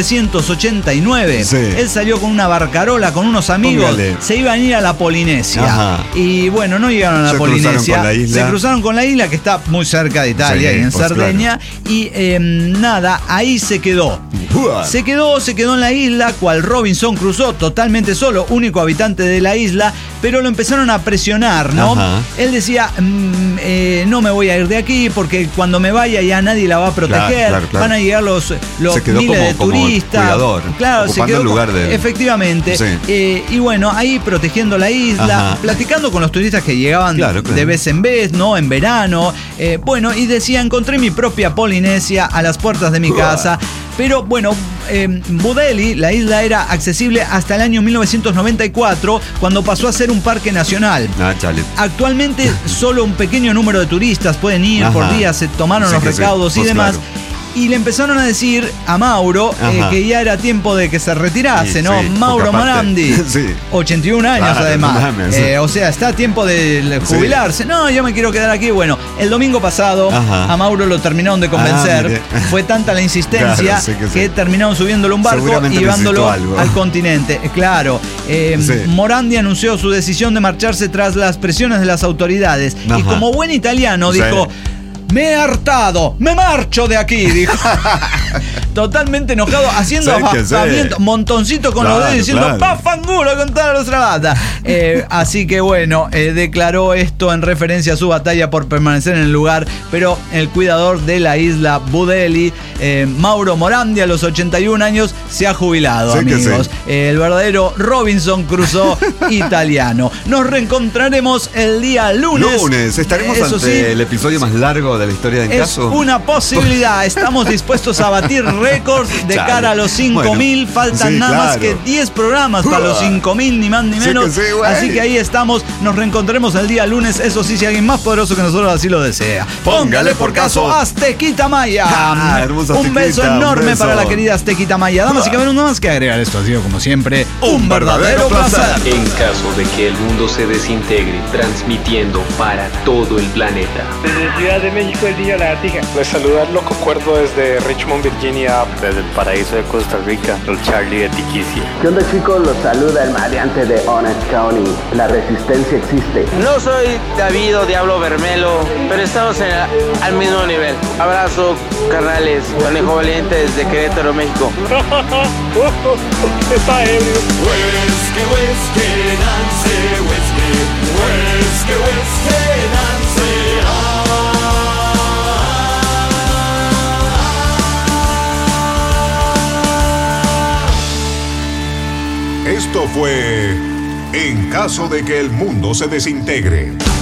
1989 él salió con una barcarola con unos amigos. Póngale. Se iban a ir a la Polinesia. Ajá. Y bueno, no llegaron a la Polinesia. Se cruzaron con la isla que está muy cerca de Italia y en Cerdeña. Claro. Y nada, ahí se quedó. Se quedó en la isla, cual Robinson Crusoe, totalmente solo, único habitante de la isla, pero lo empezaron a presionar, ¿no? Ajá. Él decía, no me voy a ir de aquí porque cuando me vaya ya nadie la va a proteger, claro. Van a llegar los miles de turistas. Cuidador, claro, se quedó el lugar de él. Efectivamente. Sí. Y bueno, ahí protegiendo la isla, platicando con los turistas que llegaban de vez en vez, ¿no? En verano. Bueno, y decía, encontré mi propia Polinesia a las puertas de mi casa. Pero bueno, Budeli, la isla era accesible hasta el año 1994, cuando pasó a ser un parque nacional. Actualmente solo un pequeño número de turistas pueden ir por día, se tomaron los recaudos y demás. Claro. Y le empezaron a decir a Mauro que ya era tiempo de que se retirase, ¿no? Mauro Morandi, 81 años además. O sea, está a tiempo de jubilarse. No, yo me quiero quedar aquí. Bueno, el domingo pasado a Mauro lo terminaron de convencer. Fue tanta la insistencia que terminaron subiéndolo a un barco y llevándolo al continente. Claro, Morandi anunció su decisión de marcharse tras las presiones de las autoridades. Y como buen italiano dijo... Me he hartado, me marcho de aquí, dijo. Totalmente enojado, haciendo afastamiento, montoncito con los dedos, diciendo pafangulo con toda la otra bata. Así que bueno, declaró esto en referencia a su batalla por permanecer en el lugar, pero el cuidador de la isla Budeli, Mauro Morandi, a los 81 años, se ha jubilado, amigos. El verdadero Robinson Crusoe italiano. Nos reencontraremos el día lunes. Estaremos ante el episodio más largo de la historia de En Caso. Es una posibilidad. Estamos dispuestos a batir récords de cara a los 5.000. Faltan nada más que 10 programas para los 5.000, ni más ni menos. Así que ahí estamos. Nos reencontraremos el día lunes. Eso sí, si alguien más poderoso que nosotros así lo desea. Póngale por caso Aztequita Maya. Un beso enorme para la querida Aztequita Maya. Damas y caballeros, nada más que agregar. Esto ha sido, como siempre, un verdadero placer. En caso de que el mundo se desintegre, transmitiendo para todo el planeta. Desde Ciudad de México, el niño Lagartija. Les saluda el Loco Cuerdo desde Richmond, Virginia. Desde el paraíso de Costa Rica, el Charlie de Tiquicia. ¿Qué onda, chicos? Los saluda el maleante de Orange County. La resistencia existe. No soy David o Diablo Bermelo, pero estamos al mismo nivel. Abrazo, carnales. Conejo Valiente desde Querétaro, México. Está ebrio. Whisky, Nancy, whisky. Whisky, Nancy. Esto fue En Caso de que el mundo se desintegre.